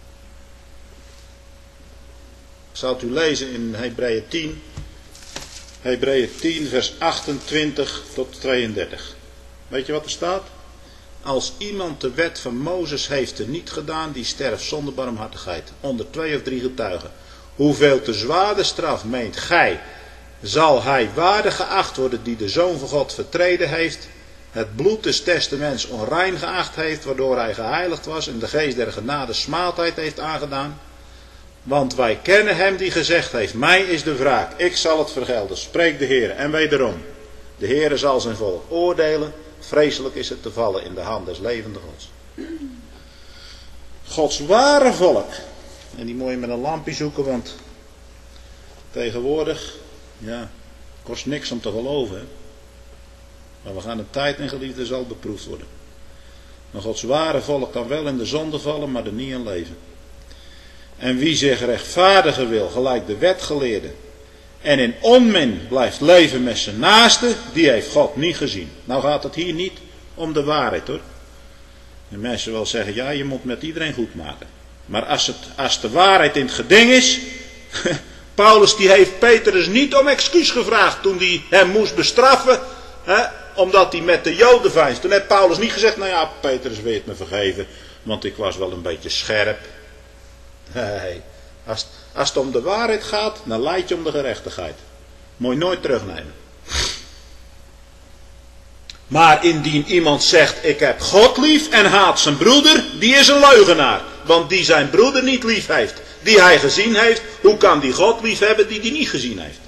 Ik zal het u lezen in Hebreeën 10 vers 28 tot 32. Weet je wat er staat? Als iemand de wet van Mozes heeft teniet gedaan, die sterft zonder barmhartigheid, onder 2 of 3 getuigen. Hoeveel te zwaarder straf meent gij, zal hij waardig geacht worden die de Zoon van God vertreden heeft, het bloed des testaments onrein geacht heeft, waardoor hij geheiligd was en de geest der genade smaaltijd heeft aangedaan? Want wij kennen hem die gezegd heeft, mij is de wraak, ik zal het vergelden, spreekt de Heer. En wederom, de Heer zal zijn volk oordelen, vreselijk is het te vallen in de hand des levende Gods. Gods ware volk, en die moet je met een lampje zoeken, want tegenwoordig, kost niks om te geloven. Hè? Maar we gaan de tijd en geliefde zal beproefd worden. Maar Gods ware volk kan wel in de zonde vallen, maar er niet in leven. En wie zich rechtvaardigen wil, gelijk de wetgeleerde, en in onmin blijft leven met zijn naaste, die heeft God niet gezien. Nou gaat het hier niet om de waarheid hoor. De mensen wel zeggen, ja je moet met iedereen goed maken. Maar als de waarheid in het geding is, Paulus die heeft Petrus niet om excuus gevraagd toen hij hem moest bestraffen, omdat hij met de Joden vijst. Toen heeft Paulus niet gezegd, nou ja Petrus wil je het me vergeven, want ik was wel een beetje scherp. Nee, als het om de waarheid gaat, dan leidt je om de gerechtigheid. Moet je nooit terugnemen. Maar indien iemand zegt, ik heb God lief en haat zijn broeder, die is een leugenaar. Want die zijn broeder niet lief heeft, die hij gezien heeft, hoe kan die God lief hebben die niet gezien heeft?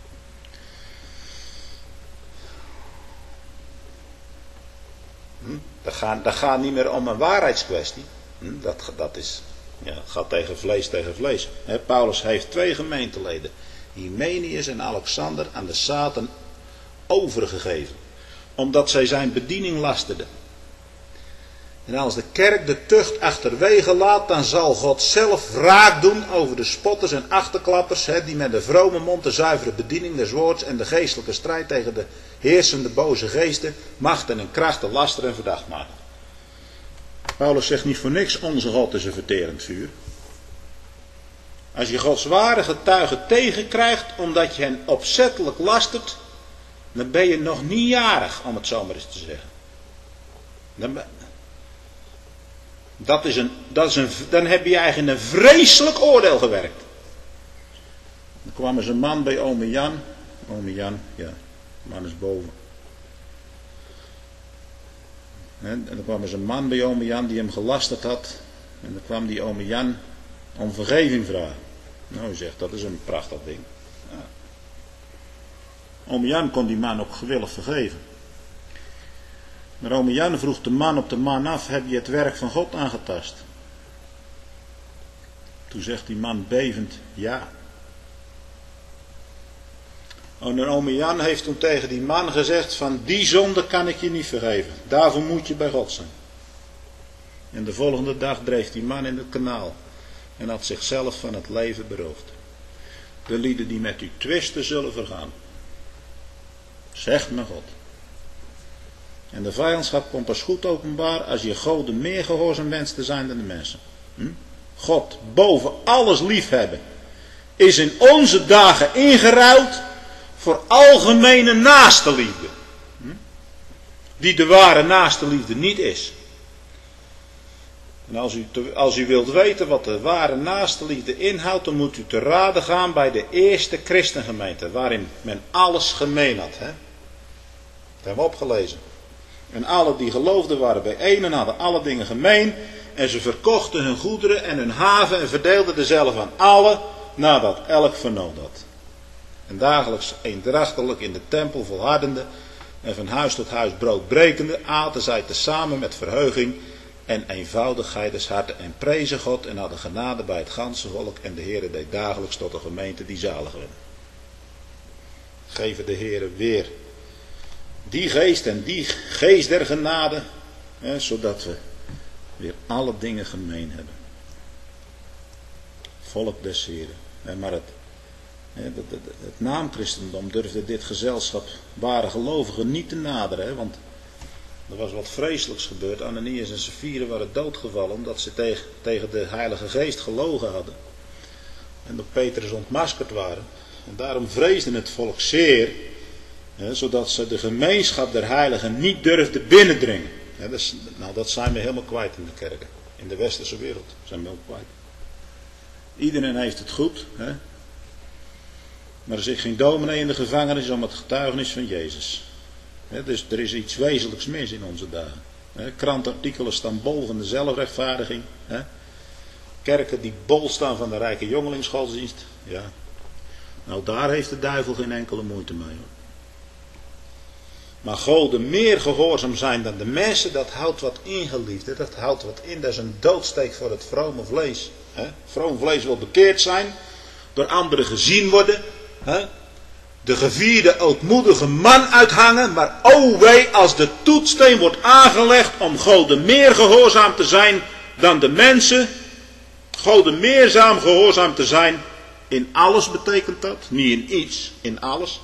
Dat gaat niet meer om een waarheidskwestie. Dat is, ja, het gaat tegen vlees. Paulus heeft 2 gemeenteleden, Hymenius en Alexander, aan de Satan overgegeven. Omdat zij zijn bediening lasterden. En als de kerk de tucht achterwege laat, dan zal God zelf wraak doen over de spotters en achterklappers, die met de vrome mond de zuivere bediening des woords en de geestelijke strijd tegen de heersende boze geesten, machten en krachten lasteren en verdacht maken. Paulus zegt niet voor niks, onze God is een verterend vuur. Als je Gods ware getuigen tegenkrijgt, omdat je hen opzettelijk lastert, dan ben je nog niet jarig, om het zo maar eens te zeggen. Dan heb je eigenlijk een vreselijk oordeel gewerkt. Dan kwam eens een man bij ome Jan. Ome Jan, ja, de man is boven. En dan kwam eens een man bij ome Jan die hem gelasterd had. En dan kwam die ome Jan om vergeving vragen. Nou, hij zegt, dat is een prachtig ding. Ja. Ome Jan kon die man ook gewillig vergeven. Maar ome Jan vroeg de man op de man af, heb je het werk van God aangetast? Toen zegt die man bevend, ja. En ome Jan heeft toen tegen die man gezegd, van die zonde kan ik je niet vergeven. Daarvoor moet je bij God zijn. En de volgende dag dreef die man in het kanaal en had zichzelf van het leven beroofd. De lieden die met u twisten zullen vergaan. Zegt me God. En de vijandschap komt pas goed openbaar als je God meer gehoorzaam wenst te zijn dan de mensen. God boven alles liefhebben is in onze dagen ingeruild voor algemene naastenliefde. Die de ware naastenliefde niet is. En als u wilt weten wat de ware naastenliefde inhoudt, dan moet u te raden gaan bij de eerste christengemeente, waarin men alles gemeen had. Dat hebben we opgelezen. En alle die geloofden waren bijeen en hadden alle dingen gemeen. En ze verkochten hun goederen en hun haven en verdeelden dezelfde aan allen, nadat elk vernood had. En dagelijks eendrachtelijk in de tempel volhardende en van huis tot huis brood brekende, aten zij tezamen met verheuging en eenvoudigheid des harten en prezen God en hadden genade bij het ganse volk. En de Heere deed dagelijks tot de gemeente die zalig werd. Geven de Heere weer die geest en die geest der genade, zodat we weer alle dingen gemeen hebben. Volk des Heren. Maar het naamchristendom durfde dit gezelschap ware gelovigen niet te naderen. Want er was wat vreselijks gebeurd. Ananias en Sapphira waren doodgevallen omdat ze tegen de Heilige Geest gelogen hadden. En door Petrus ontmaskerd waren. En daarom vreesde het volk zeer, zodat ze de gemeenschap der heiligen niet durfden binnendringen. Dat zijn we helemaal kwijt in de kerken. In de westerse wereld zijn we helemaal kwijt. Iedereen heeft het goed. Maar er zit geen dominee in de gevangenis om het getuigenis van Jezus. Dus er is iets wezenlijks mis in onze dagen. Krantartikelen staan bol van de zelfrechtvaardiging. Kerken die bol staan van de rijke jongelingsgodsdienst. Ja. Nou, daar heeft de duivel geen enkele moeite mee. Hoor. Maar God meer gehoorzaam zijn dan de mensen, dat houdt wat in, geliefde. Dat houdt wat in. Dat is een doodsteek voor het vrome vlees. Vroom vlees wil bekeerd zijn. Door anderen gezien worden. de gevierde ootmoedige man uithangen, maar o wee als de toetssteen wordt aangelegd om God meer gehoorzaam te zijn dan de mensen. God meerzaam gehoorzaam te zijn. In alles betekent dat, niet in iets, in alles.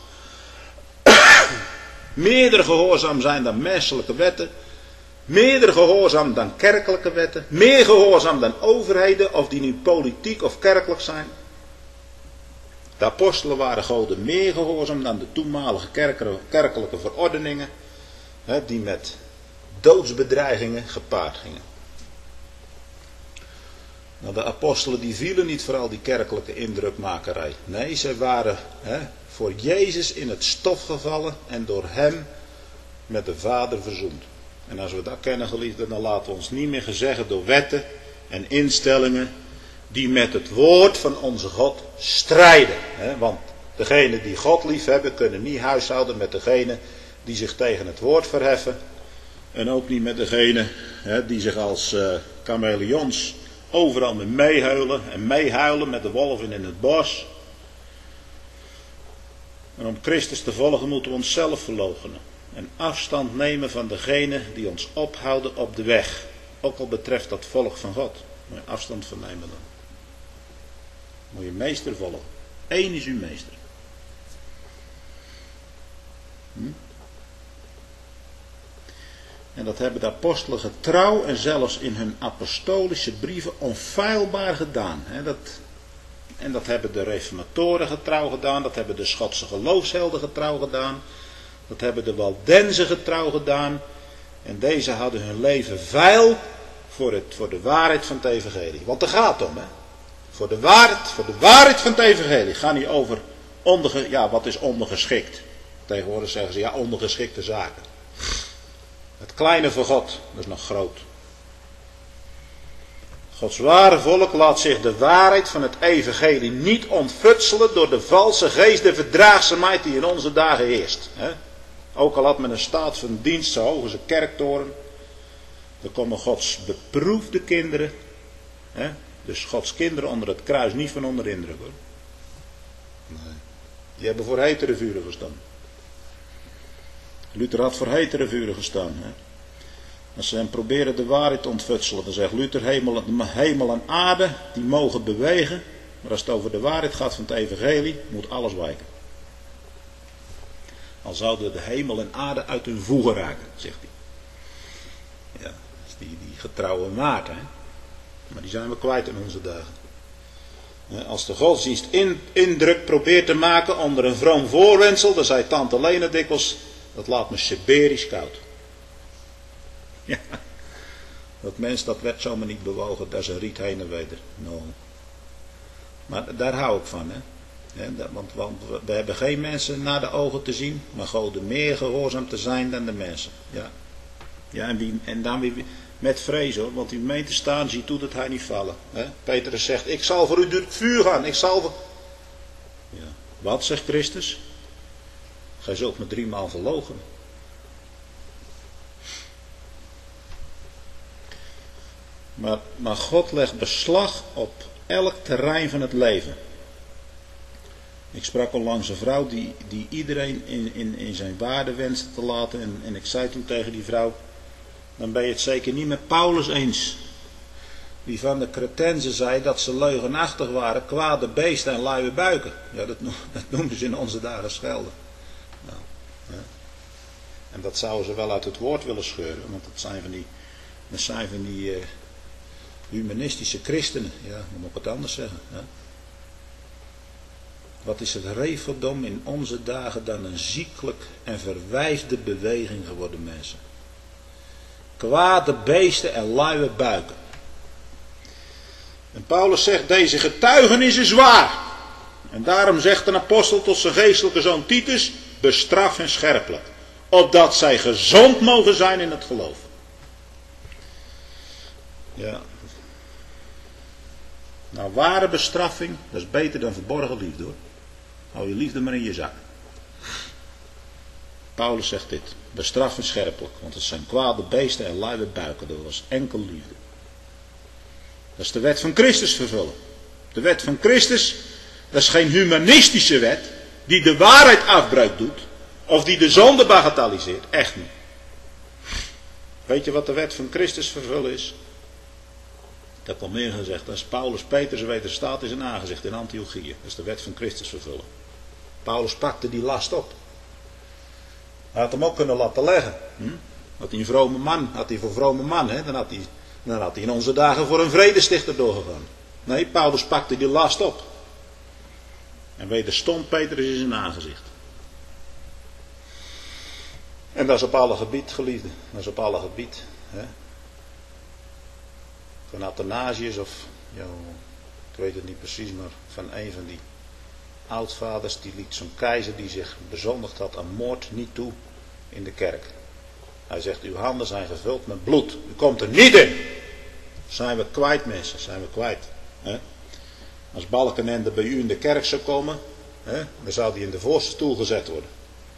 Meerder gehoorzaam zijn dan menselijke wetten. Meerder gehoorzaam dan kerkelijke wetten. Meer gehoorzaam dan overheden, of die nu politiek of kerkelijk zijn. De apostelen waren God meer gehoorzaam dan de toenmalige kerkelijke verordeningen, die met doodsbedreigingen gepaard gingen. Nou, de apostelen die vielen niet voor al die kerkelijke indrukmakerij. Nee, ze waren voor Jezus in het stof gevallen en door hem met de Vader verzoend. En als we dat kennen, geliefden, dan laten we ons niet meer gezeggen door wetten en instellingen die met het woord van onze God strijden. Want degenen die God lief hebben, kunnen niet huishouden met degenen die zich tegen het woord verheffen. En ook niet met degenen die zich als kameleons overal mee meehuilen en meehuilen met de wolven in het bos. En om Christus te volgen moeten we onszelf verloochenen. En afstand nemen van degenen die ons ophouden op de weg. Ook al betreft dat volk van God. Moet je afstand van nemen dan. Moet je meester volgen. Eén is uw meester. En dat hebben de apostelen getrouw en zelfs in hun apostolische brieven onfeilbaar gedaan. En dat hebben de reformatoren getrouw gedaan. Dat hebben de Schotse geloofshelden getrouw gedaan. Dat hebben de Waldenzen getrouw gedaan. En deze hadden hun leven veil voor de waarheid van het evangelie. Want daar gaat het om, Voor de waarheid van het evangelie. Ga niet over wat is ondergeschikt. Tegenwoordig zeggen ze ondergeschikte zaken. Het kleine voor God, dat is nog groot. Gods ware volk laat zich de waarheid van het evangelie niet ontfutselen door de valse geest der verdraagzaamheid die in onze dagen heerst. Ook al had men een staat van dienst zo hoog als een kerktoren. Dan komen Gods beproefde kinderen. Dus Gods kinderen onder het kruis niet van onder indruk, hoor. Nee. Die hebben voor hetere vuren gestaan. Luther had voor hetere vuren gestaan. Als ze hem proberen de waarheid te ontfutselen, dan zegt Luther, hemel en aarde, die mogen bewegen. Maar als het over de waarheid gaat van het evangelie, moet alles wijken. Al zouden de hemel en aarde uit hun voegen raken, zegt hij. Ja, dat is die getrouwe Maarten. Maar die zijn we kwijt in onze dagen. Als de godsdienst indruk probeert te maken onder een vroom voorwendsel, dan zei tante Lena dikwijls, dat laat me Siberisch koud. Ja, dat mens dat werd zomaar niet bewogen, dat is een riet heen en weder. No. Maar daar hou ik van, want we hebben geen mensen naar de ogen te zien, maar God meer gehoorzaam te zijn dan de mensen. Ja, en dan wie met vrees, hoor, want u meent te staan, ziet toe dat hij niet vallen. Petrus zegt, ik zal voor u door het vuur gaan, Ja. Wat, zegt Christus? Gij zult me 3 maal verloochenen. Maar God legt beslag op elk terrein van het leven. Ik sprak onlangs een vrouw die iedereen in zijn waarde wenste te laten. En ik zei toen tegen die vrouw, dan ben je het zeker niet met Paulus eens. Die van de Cretenzen zei dat ze leugenachtig waren, kwade beesten en luie buiken. Ja, dat noemden ze in onze dagen schelden. Nou, ja. En dat zouden ze wel uit het woord willen scheuren, want dat zijn van die humanistische christenen. Ja, hoe moet ik het anders zeggen? Ja. Wat is het reveldom in onze dagen dan een ziekelijk en verwijfde beweging geworden, mensen. Kwade beesten en luie buiken. En Paulus zegt, deze getuigenis is waar. En daarom zegt een apostel tot zijn geestelijke zoon Titus, bestraf hen scherpelijk. Opdat zij gezond mogen zijn in het geloof. Ja. Nou, ware bestraffing, dat is beter dan verborgen liefde, hoor. Hou je liefde maar in je zak. Paulus zegt dit, bestraf hen scherpelijk, want het zijn kwade beesten en luie buiken, dat was enkel liefde. Dat is de wet van Christus vervullen. De wet van Christus, dat is geen humanistische wet, die de waarheid afbreuk doet, of die de zonde bagatelliseert, echt niet. Weet je wat de wet van Christus vervullen is? Ik heb al meer gezegd, als Paulus Petrus wederstaat in zijn aangezicht in Antiochië. Dat is de wet van Christus vervullen. Paulus pakte die last op. Hij had hem ook kunnen laten leggen. Had hij een vrome man, had hij voor vrome man, hè? Dan had hij in onze dagen voor een vredestichter doorgegaan. Nee, Paulus pakte die last op. En wederstond Petrus in zijn aangezicht. En dat is op alle gebied, geliefden. Dat is op alle gebied. Hè? Van Athanasius of, ja, ik weet het niet precies, maar van een van die oudvaders, die liet zo'n keizer die zich bezondigd had aan moord niet toe in de kerk. Hij zegt, uw handen zijn gevuld met bloed. U komt er niet in. Zijn we kwijt, mensen, zijn we kwijt. Hè? Als Balkenende bij u in de kerk zou komen, hè, dan zou hij in de voorste stoel gezet worden.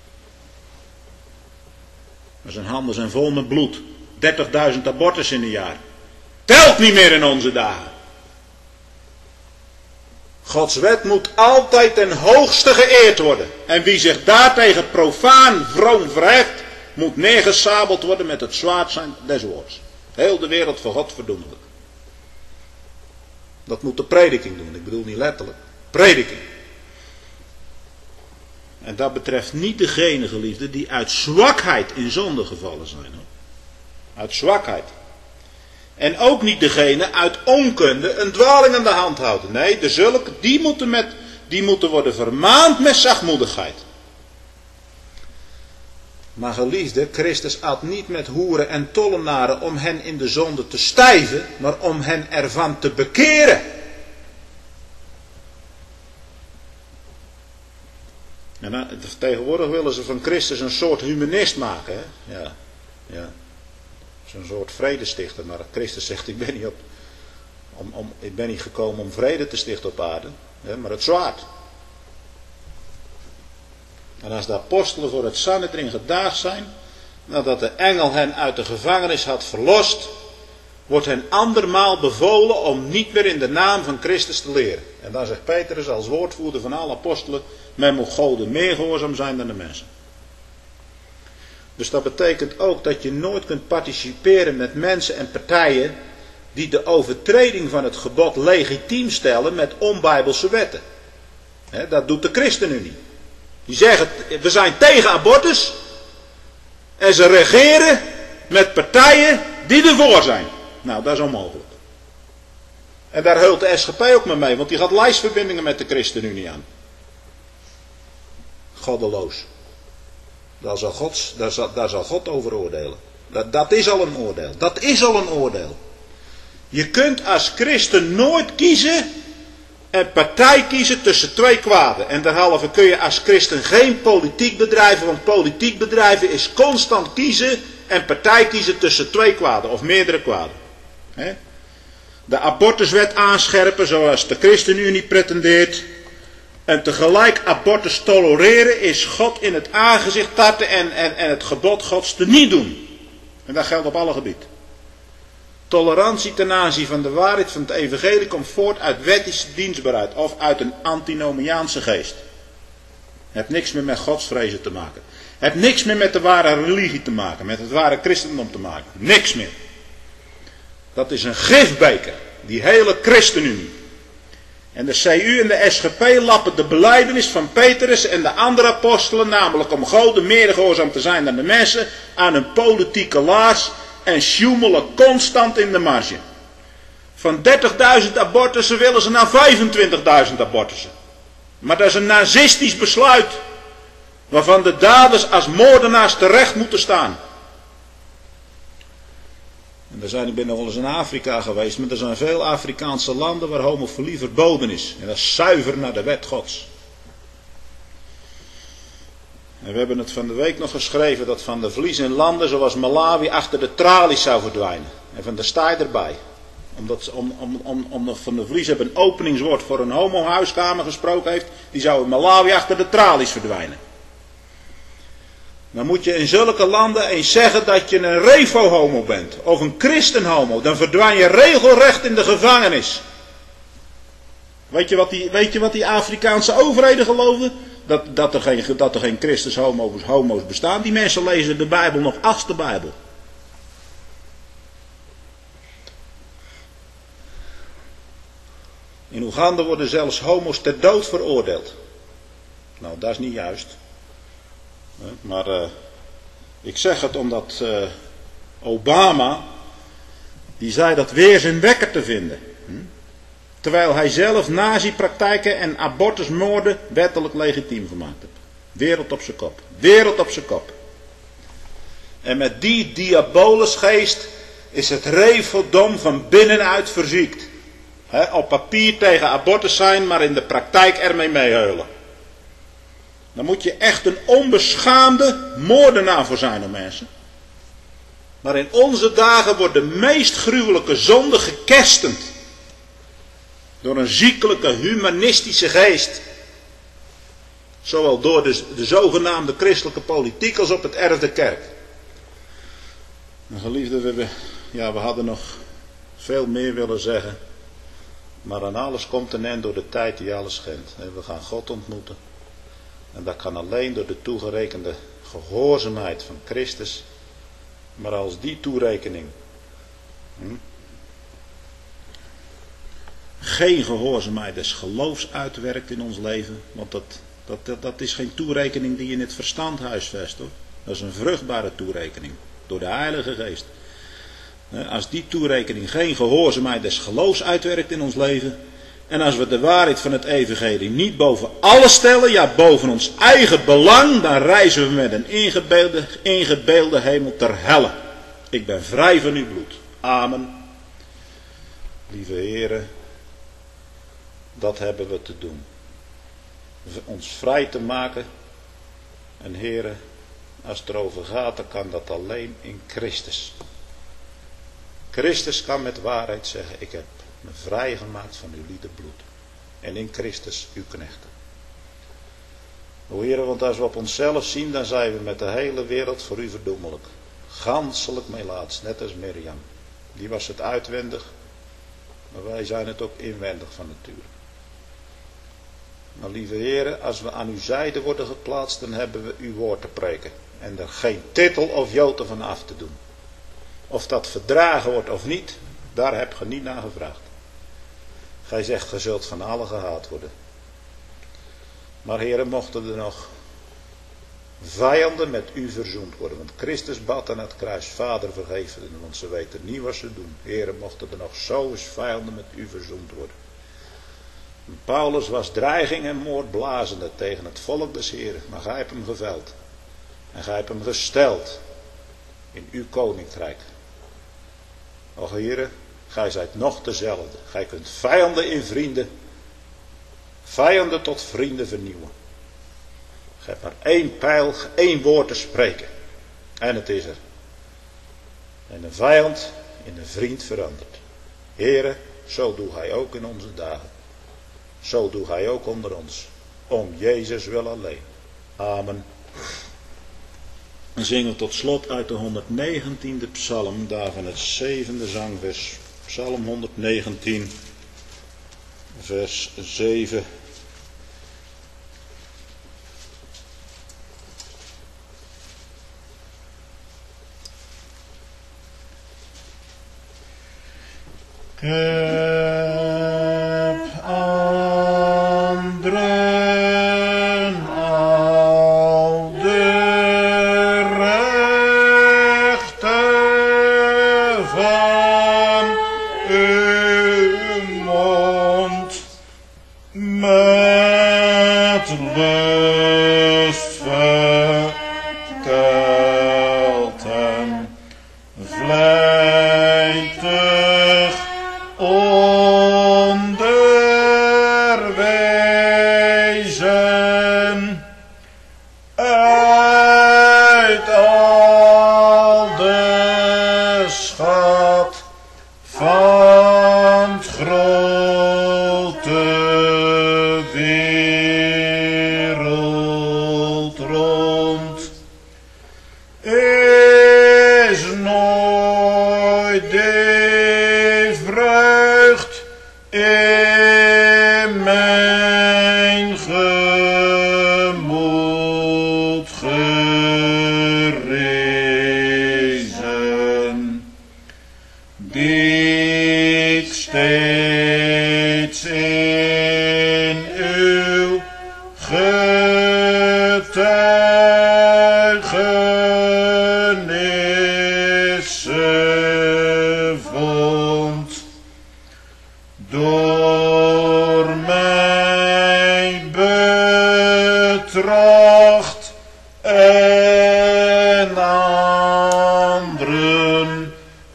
Maar zijn handen zijn vol met bloed. 30.000 abortus in een jaar. Telt niet meer in onze dagen. Gods wet moet altijd ten hoogste geëerd worden. En wie zich daartegen profaan vroom verheft, moet neergesabeld worden met het zwaard zijn des woords. Heel de wereld voor God verdoemelijk. Dat moet de prediking doen. Ik bedoel niet letterlijk. Prediking. En dat betreft niet degene, geliefden, die uit zwakheid in zonde gevallen zijn. Hoor. Uit zwakheid. En ook niet degene uit onkunde een dwaling aan de hand houden. Nee, de zulke, die moeten worden vermaand met zachtmoedigheid. Maar geliefde, Christus at niet met hoeren en tollenaren om hen in de zonde te stijven, maar om hen ervan te bekeren. En tegenwoordig willen ze van Christus een soort humanist maken. Hè? Ja. Zo'n soort vredestichter. Maar Christus zegt, ik ben niet gekomen om vrede te stichten op aarde, hè, maar het zwaard. En als de apostelen voor het Sanhedrin gedaagd zijn, nadat de engel hen uit de gevangenis had verlost, wordt hen andermaal bevolen om niet meer in de naam van Christus te leren. En dan zegt Petrus als woordvoerder van alle apostelen, men moet Goden meer gehoorzaam zijn dan de mensen. Dus dat betekent ook dat je nooit kunt participeren met mensen en partijen die de overtreding van het gebod legitiem stellen met onbijbelse wetten. Dat doet de ChristenUnie. Die zeggen, we zijn tegen abortus. En ze regeren met partijen die ervoor zijn. Nou, dat is onmogelijk. En daar heult de SGP ook mee, want die gaat lijstverbindingen met de ChristenUnie aan. Goddeloos. Daar zal God over oordelen. Dat is al een oordeel. Dat is al een oordeel. Je kunt als christen nooit kiezen en partij kiezen tussen twee kwaden. En derhalve kun je als christen geen politiek bedrijven, want politiek bedrijven is constant kiezen en partij kiezen tussen twee kwaden of meerdere kwaden. De abortuswet aanscherpen zoals de ChristenUnie pretendeert. En tegelijk abortus tolereren is God in het aangezicht tarten en het gebod Gods te niet doen. En dat geldt op alle gebieden. Tolerantie ten aanzien van de waarheid van het evangelie komt voort uit wettische dienstbaarheid of uit een antinomiaanse geest. Het heeft niks meer met godsvrezen te maken. Het heeft niks meer met de ware religie te maken, met het ware christendom te maken. Niks meer. Dat is een gifbeker, die hele ChristenUnie. En de CU en de SGP lappen de belijdenis van Petrus en de andere apostelen, namelijk om God meer gehoorzaam te zijn dan de mensen, aan hun politieke laars en sjoemelen constant in de marge. Van 30.000 abortussen willen ze naar 25.000 abortussen. Maar dat is een nazistisch besluit, waarvan de daders als moordenaars terecht moeten staan. En ik ben nog wel eens in Afrika geweest, maar er zijn veel Afrikaanse landen waar homofilie verboden is. En dat is zuiver naar de wet Gods. En we hebben het van de week nog geschreven dat Van der Vlies in landen zoals Malawi achter de tralies zou verdwijnen. En Van der Staaij erbij. Omdat Van der Vlies een openingswoord voor een homohuiskamer gesproken heeft, die zou in Malawi achter de tralies verdwijnen. Dan moet je in zulke landen eens zeggen dat je een revo-homo bent. Of een christenhomo. Dan verdwijn je regelrecht in de gevangenis. Weet je wat die Afrikaanse overheden geloofden? Dat er geen Christus homo's bestaan. Die mensen lezen de Bijbel nog als de Bijbel. In Oeganda worden zelfs homo's ter dood veroordeeld. Nou, dat is niet juist. Maar ik zeg het omdat Obama, die zei dat weer zijn wekker te vinden. Terwijl hij zelf nazi-praktijken en abortusmoorden wettelijk legitiem gemaakt heeft. Wereld op zijn kop. Wereld op zijn kop. En met die diabolusgeest is het reveldom van binnenuit verziekt. Op papier tegen abortus zijn, maar in de praktijk ermee meeheulen. Dan moet je echt een onbeschaamde moordenaar voor zijn, hoor mensen. Maar in onze dagen wordt de meest gruwelijke zonde gekerstend. Door een ziekelijke humanistische geest. Zowel door de zogenaamde christelijke politiek als op het erf de kerk. En geliefden, we hadden nog veel meer willen zeggen. Maar aan alles komt een eind door de tijd die alles schendt. We gaan God ontmoeten. En dat kan alleen door de toegerekende gehoorzaamheid van Christus. Maar als die toerekening geen gehoorzaamheid des geloofs uitwerkt in ons leven. Want dat is geen toerekening die in het verstand huisvest, hoor. Dat is een vruchtbare toerekening. Door de Heilige Geest. Als die toerekening geen gehoorzaamheid des geloofs uitwerkt in ons leven. En als we de waarheid van het evangelie niet boven alles stellen. Ja, boven ons eigen belang. Dan reizen we met een ingebeelde hemel ter helle. Ik ben vrij van uw bloed. Amen. Lieve heren. Dat hebben we te doen. Ons vrij te maken. En heren, als het erover gaat, dan kan dat alleen in Christus. Christus kan met waarheid zeggen, ik heb me vrijgemaakt van uw liederbloed. En in Christus uw knechten. O heren, want als we op onszelf zien, dan zijn we met de hele wereld voor u verdoemelijk. Ganselijk meelaats, net als Mirjam. Die was het uitwendig, maar wij zijn het ook inwendig van nature. Maar lieve heren, als we aan uw zijde worden geplaatst, dan hebben we uw woord te preken. En er geen titel of jote van af te doen. Of dat verdragen wordt of niet, daar heb je niet naar gevraagd. Gij zegt, ge zult van allen gehaat worden. Maar heren, mochten er nog vijanden met u verzoend worden. Want Christus bad aan het kruis, Vader vergeef hen, want ze weten niet wat ze doen. Heren, mochten er nog zo eens vijanden met u verzoend worden. En Paulus was dreiging en moord blazende tegen het volk des Heren. Maar gij hebt hem geveld. En gij hebt hem gesteld in uw koninkrijk. Och heren, gij zijt nog dezelfde. Gij kunt vijanden in vrienden, vijanden tot vrienden vernieuwen. Gij hebt maar één pijl, één woord te spreken. En het is er. En een vijand in een vriend verandert. Heren, zo doe gij ook in onze dagen. Zo doe gij ook onder ons. Om Jezus wil alleen. Amen. Dan zingen we tot slot uit de 119e psalm, daarvan het 7e zangvers. Psalm 119, vers 7. Heb anderen al de rechten van uw mond met lust verteld en vlijtig onderwezen uit al de schat van het grote wereld rond. Is nooit de vreugd in in uw getuigenissen vond, door mij betracht en anderen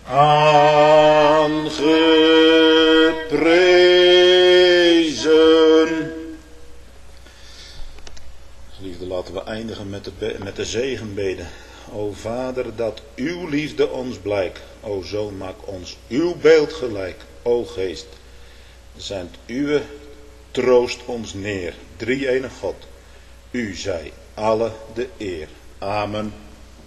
aangeprezen. Liefde, laten we eindigen met de zegenbede. O Vader, dat uw liefde ons blijkt. O Zoon, maak ons uw beeld gelijk. O Geest, zend uw troost ons neer. Drie-enige God, u zij alle de eer. Amen.